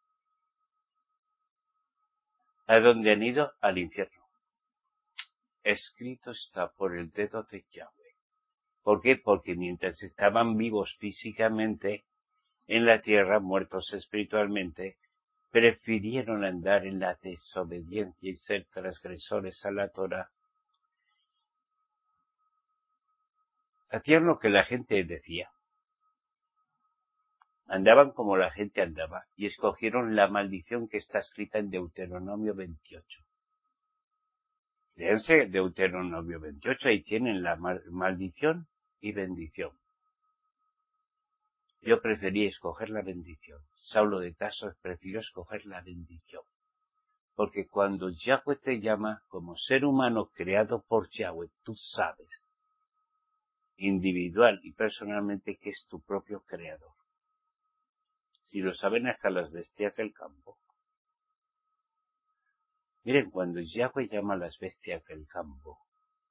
¿A dónde han ido? Al infierno. Escrito está por el dedo de Yahweh. ¿Por qué? Porque mientras estaban vivos físicamente en la tierra, muertos espiritualmente, prefirieron andar en la desobediencia y ser transgresores a la Torá. Hacían lo que la gente decía. Andaban como la gente andaba y escogieron la maldición que está escrita en Deuteronomio veintiocho. Léanse Deuteronomio veintiocho, ahí tienen la mal- maldición y bendición. Yo preferí escoger la bendición. Saulo de Tarso prefirió escoger la bendición. Porque cuando Yahweh te llama como ser humano creado por Yahweh, tú sabes, individual y personalmente, que es tu propio creador. Si lo saben hasta las bestias del campo. Miren, cuando Yahweh llama a las bestias del campo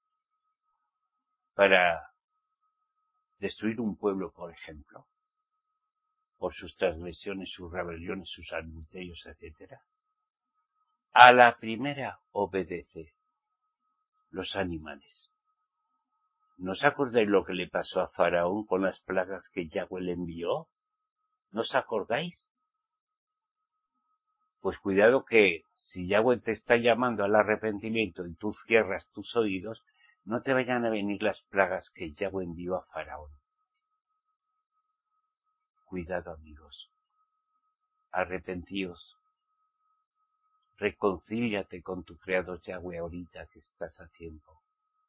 para destruir un pueblo, por ejemplo, por sus transgresiones, sus rebeliones, sus adulterios, etcétera, a la primera obedece los animales. ¿No os acordáis lo que le pasó a Faraón con las plagas que Yahweh le envió? ¿No os acordáis? Pues cuidado que si Yahweh te está llamando al arrepentimiento y tú cierras tus oídos, no te vayan a venir las plagas que Yahweh envió a Faraón. Cuidado, amigos. Arrepentíos. Reconcíliate con tu Creador Yahweh ahorita que estás a tiempo.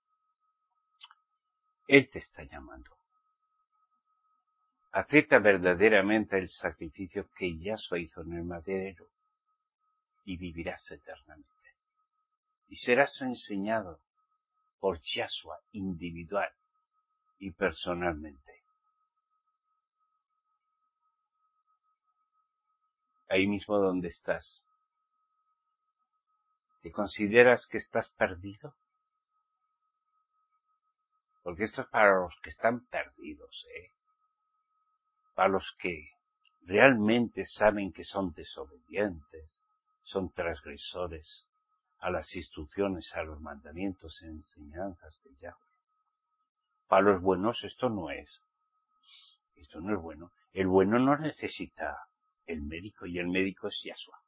Él te está llamando. Acepta verdaderamente el sacrificio que Yahshua hizo en el madero y vivirás eternamente. Y serás enseñado por Yahshua individual y personalmente. Ahí mismo donde estás. ¿Te consideras que estás perdido? Porque esto es para los que están perdidos, ¿eh? Para los que realmente saben que son desobedientes, son transgresores a las instrucciones, a los mandamientos y enseñanzas de Yahweh. Para los buenos esto no es. Esto no es bueno. El bueno no necesita el médico y el médico es Yahshua.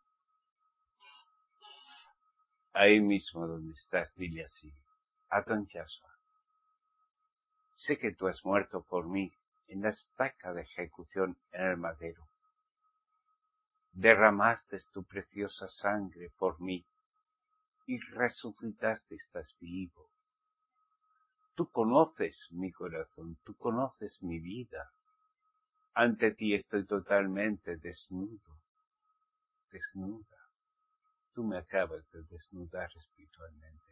Ahí mismo donde estás, dile así. Adon Yahshua. Sé que tú has muerto por mí en la estaca de ejecución en el madero. Derramaste tu preciosa sangre por mí y resucitaste, estás vivo. Tú conoces mi corazón, tú conoces mi vida. Ante ti estoy totalmente desnudo, desnuda. Tú me acabas de desnudar espiritualmente.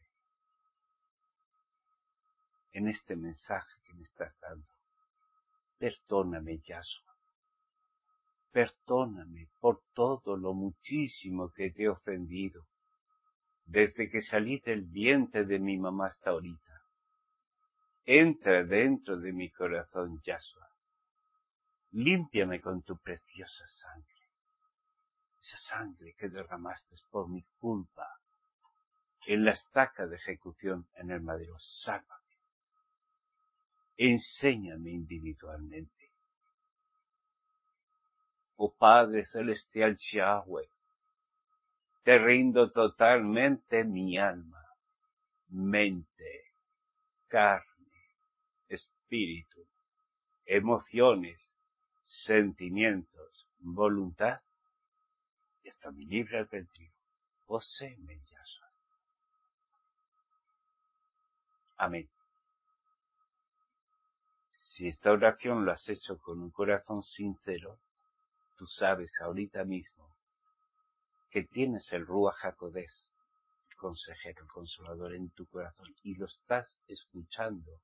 En este mensaje que me estás dando, perdóname, Yahshua. Perdóname por todo lo muchísimo que te he ofendido, desde que salí del vientre de mi mamá hasta ahorita. Entra dentro de mi corazón, Yahshua. Límpiame con tu preciosa sangre. Esa sangre que derramaste por mi culpa en la estaca de ejecución en el madero. Sálvame. Enséñame individualmente. Oh Padre Celestial Yahweh, te rindo totalmente mi alma, mente, carne, espíritu, emociones, sentimientos, voluntad y hasta mi libre albedrío. Poséeme, Yahshua. Amén. Si esta oración lo has hecho con un corazón sincero, tú sabes ahorita mismo que tienes el Ruach HaKodesh, el consejero, el consolador en tu corazón, y lo estás escuchando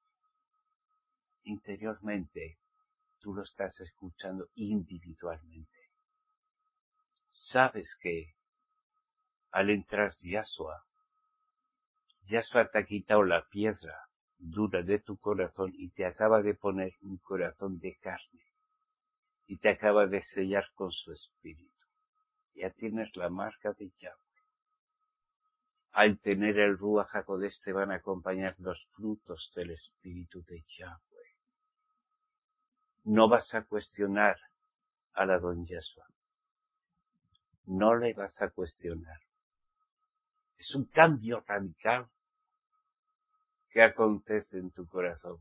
interiormente, tú lo estás escuchando individualmente. Sabes que al entrar Yahshua, Yahshua te ha quitado la piedra dura de tu corazón y te acaba de poner un corazón de carne y te acaba de sellar con su espíritu. Ya tienes la marca de Yahweh. Al tener el Ruach HaKodesh te van a acompañar los frutos del espíritu de Yahweh. No vas a cuestionar a la don Yahshua. No le vas a cuestionar. Es un cambio radical que acontece en tu corazón.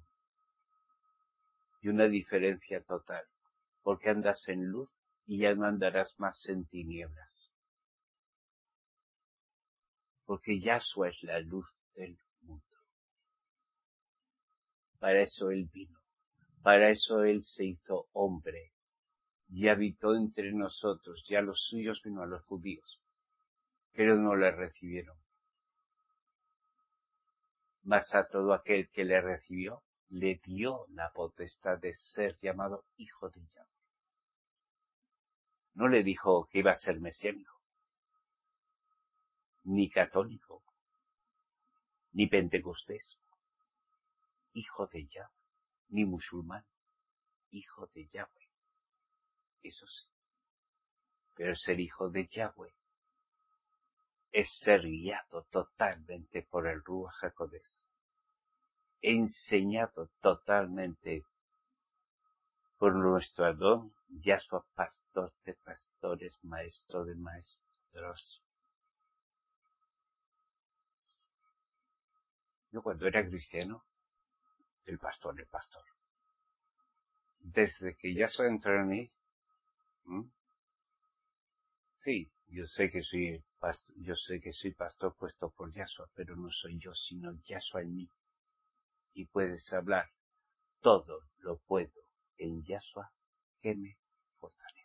Y una diferencia total. Porque andas en luz y ya no andarás más en tinieblas. Porque Yahshua es la luz del mundo. Para eso Él vino. Para eso Él se hizo hombre. Y habitó entre nosotros. Y a los suyos vino, a los judíos. Pero no le recibieron. Mas a todo aquel que le recibió, le dio la potestad de ser llamado hijo de Yahweh. No le dijo que iba a ser mesiánico. ni católico, ni pentecostés, hijo de Yahweh, ni musulmán, hijo de Yahweh. Eso sí. Pero ser hijo de Yahweh es ser guiado totalmente por el Ruach HaKodesh, enseñado totalmente por nuestro Adón, Yahshua, pastor de pastores, maestro de maestros. Yo cuando era cristiano, el pastor, el pastor. Desde que Yahshua entró en mí, ¿m? sí, yo sé que soy pastor, yo sé que soy pastor puesto por Yahshua, pero no soy yo, sino Yahshua en mí. Y puedes hablar, todo lo puedo en Yahshua que me fortalece.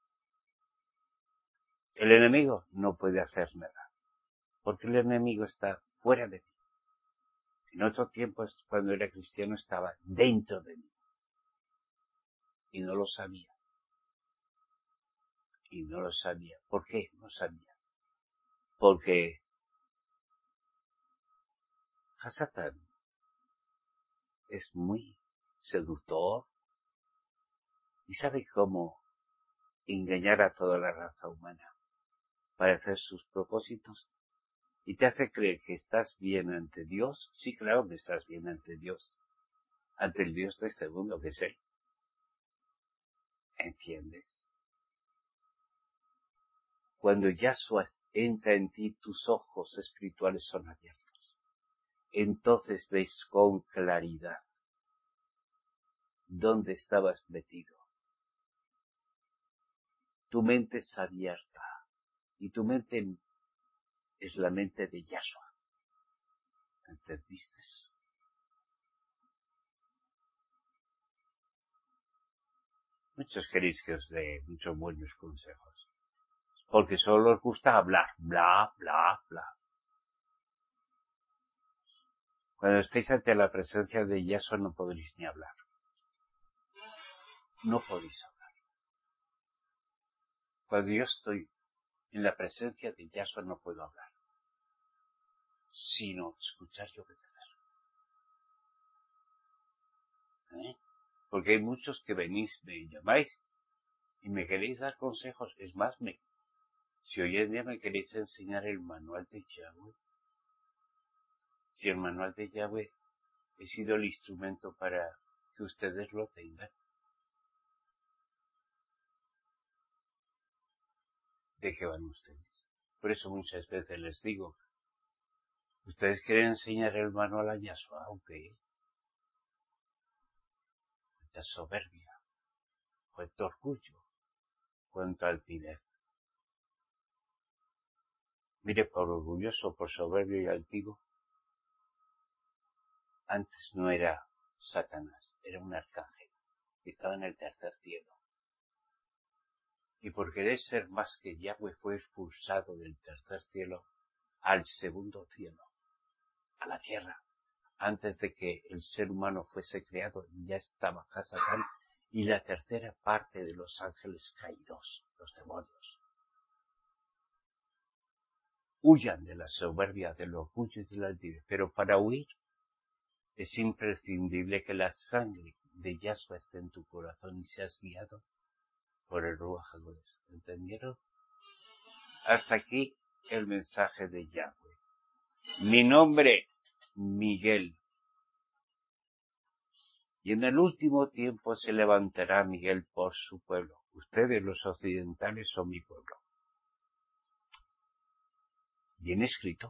El enemigo no puede hacer nada, porque el enemigo está fuera de mí. En otros tiempos, cuando era cristiano, estaba dentro de mí. Y no lo sabía. Y no lo sabía. ¿Por qué? No sabía. Porque Hasatán es muy seductor y sabe cómo engañar a toda la raza humana para hacer sus propósitos y te hace creer que estás bien ante Dios. Sí, claro que estás bien ante Dios, ante el Dios de segundo que es Él. ¿Entiendes? Cuando Yahshua entra en ti, tus ojos espirituales son abiertos. Entonces ves con claridad dónde estabas metido. Tu mente es abierta y tu mente es la mente de Yahshua. ¿Entendiste? Muchos queréis que os dé muchos buenos consejos, porque solo os gusta hablar, bla, bla, bla. Cuando estéis ante la presencia de Yahshua no podréis ni hablar. No podéis hablar. Cuando yo estoy en la presencia de Yahshua no puedo hablar, sino escuchar y obedecer. ¿Eh? Porque hay muchos que venís, me llamáis y me queréis dar consejos. Es más, me, si hoy en día me queréis enseñar el manual de Yahweh, si el manual de Yahweh he sido el instrumento para que ustedes lo tengan, ¿de qué van ustedes? Por eso muchas veces les digo, ¿ustedes quieren enseñar el manual a Yahshua? Ok. Cuánta soberbia, cuánto orgullo, cuánta altivez. Mire, por orgulloso, por soberbio y altivo, antes no era Satanás, era un arcángel, que estaba en el tercer cielo. Y por querer ser más que Yahweh fue expulsado del tercer cielo al segundo cielo, a la tierra. Antes de que el ser humano fuese creado, ya estaba Hasatán y la tercera parte de los ángeles caídos, los demonios. Huyan de la soberbia, del orgullo y de la altivez, pero para huir es imprescindible que la sangre de Yahshua esté en tu corazón y seas guiado por el Ruach HaKodesh. ¿Entendieron? Hasta aquí el mensaje de Yahweh. Mi nombre, Miguel. Y en el último tiempo se levantará Miguel por su pueblo. Ustedes, los occidentales, son mi pueblo. Bien escrito.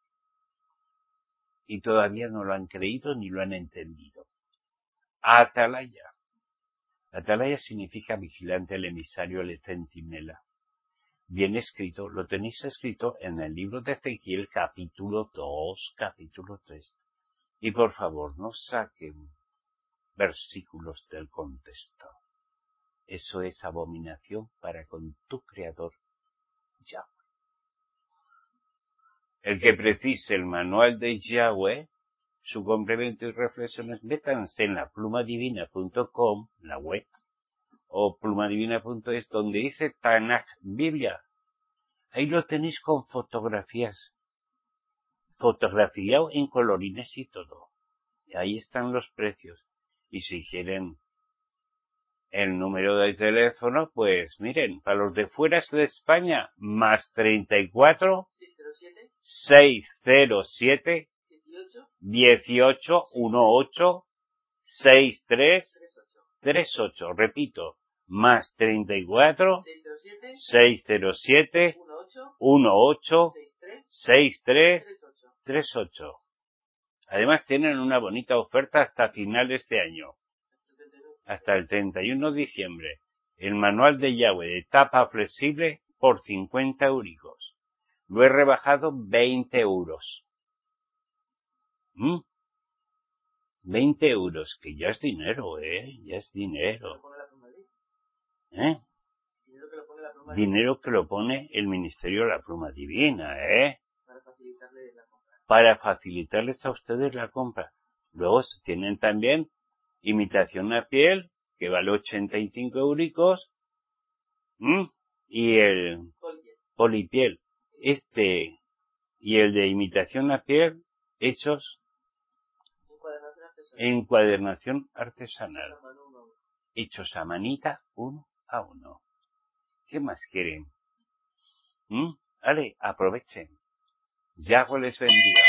Y todavía no lo han creído ni lo han entendido. Atalaya. Atalaya significa vigilante, el emisario, el centinela. Bien escrito, lo tenéis escrito en el libro de Ezequiel, capítulo dos, capítulo tres. Y por favor, no saquen versículos del contexto. Eso es abominación para con tu creador, Yahweh. El que precise el manual de Yahweh, su complemento y reflexiones, métanse en la plumadivina punto com, la web, o plumadivina punto es, donde dice Tanaj, Biblia. Ahí lo tenéis con fotografías, fotografiado en colorines y todo. Y ahí están los precios. Y si quieren el número de teléfono, pues miren, para los de fuera de España, más treinta y cuatro, seiscientos siete, dieciocho, dieciocho, sesenta y tres, treinta y ocho. Repito, más treinta y cuatro, seiscientos siete, dieciocho, sesenta y tres, treinta y ocho. Además tienen una bonita oferta hasta final de este año. Hasta el treinta y uno de diciembre. El manual de Yahweh de tapa flexible por cincuenta euricos. Lo he rebajado veinte euros. ¿Mm? veinte euros, que ya es dinero, ¿eh? Ya es dinero. ¿Eh? Dinero que lo pone el Ministerio de la Pluma Divina, ¿eh? Para facilitarles a ustedes la compra. Luego tienen también imitación a piel, que vale ochenta y cinco euricos. ¿Mm? Y el polipiel, este, y el de imitación a piel, hechos en encuadernación artesanal, hechos a manita uno a uno. ¿Qué más quieren? ¿Mm? Vale, aprovechen. Yahweh les bendiga.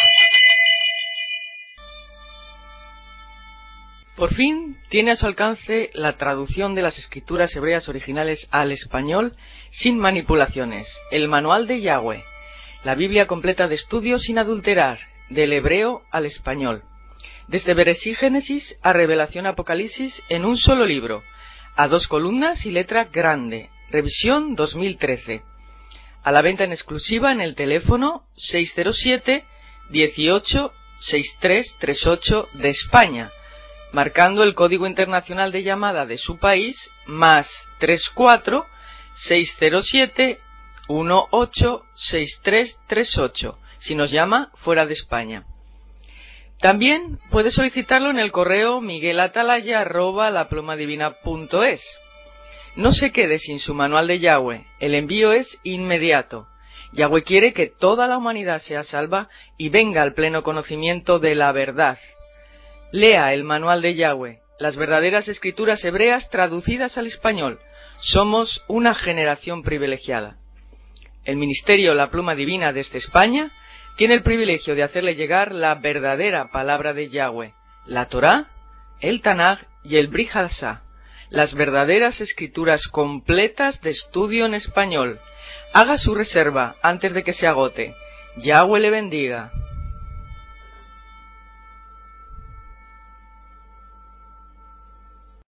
Por fin tiene a su alcance la traducción de las escrituras hebreas originales al español sin manipulaciones, el Manual de Yahweh, la Biblia completa de estudio sin adulterar, del hebreo al español, desde Bereshit Génesis a Revelación Apocalipsis en un solo libro, a dos columnas y letra grande, revisión dos mil trece, a la venta en exclusiva en el teléfono seis cero siete, dieciocho, sesenta y tres treinta y ocho de España, marcando el código internacional de llamada de su país, más treinta y cuatro, seiscientos siete, dieciocho, sesenta y tres treinta y ocho, si nos llama fuera de España. También puede solicitarlo en el correo miguelatalaya arroba laplumadivina punto es. No se quede sin su manual de Yahweh, el envío es inmediato. Yahweh quiere que toda la humanidad sea salva y venga al pleno conocimiento de la verdad. Lea el manual de Yahweh, las verdaderas escrituras hebreas traducidas al español. Somos una generación privilegiada. El Ministerio La Pluma Divina desde España tiene el privilegio de hacerle llegar la verdadera palabra de Yahweh, la Torá, el Tanaj y el Brit Hadashah, las verdaderas escrituras completas de estudio en español. Haga su reserva antes de que se agote. Yahweh le bendiga.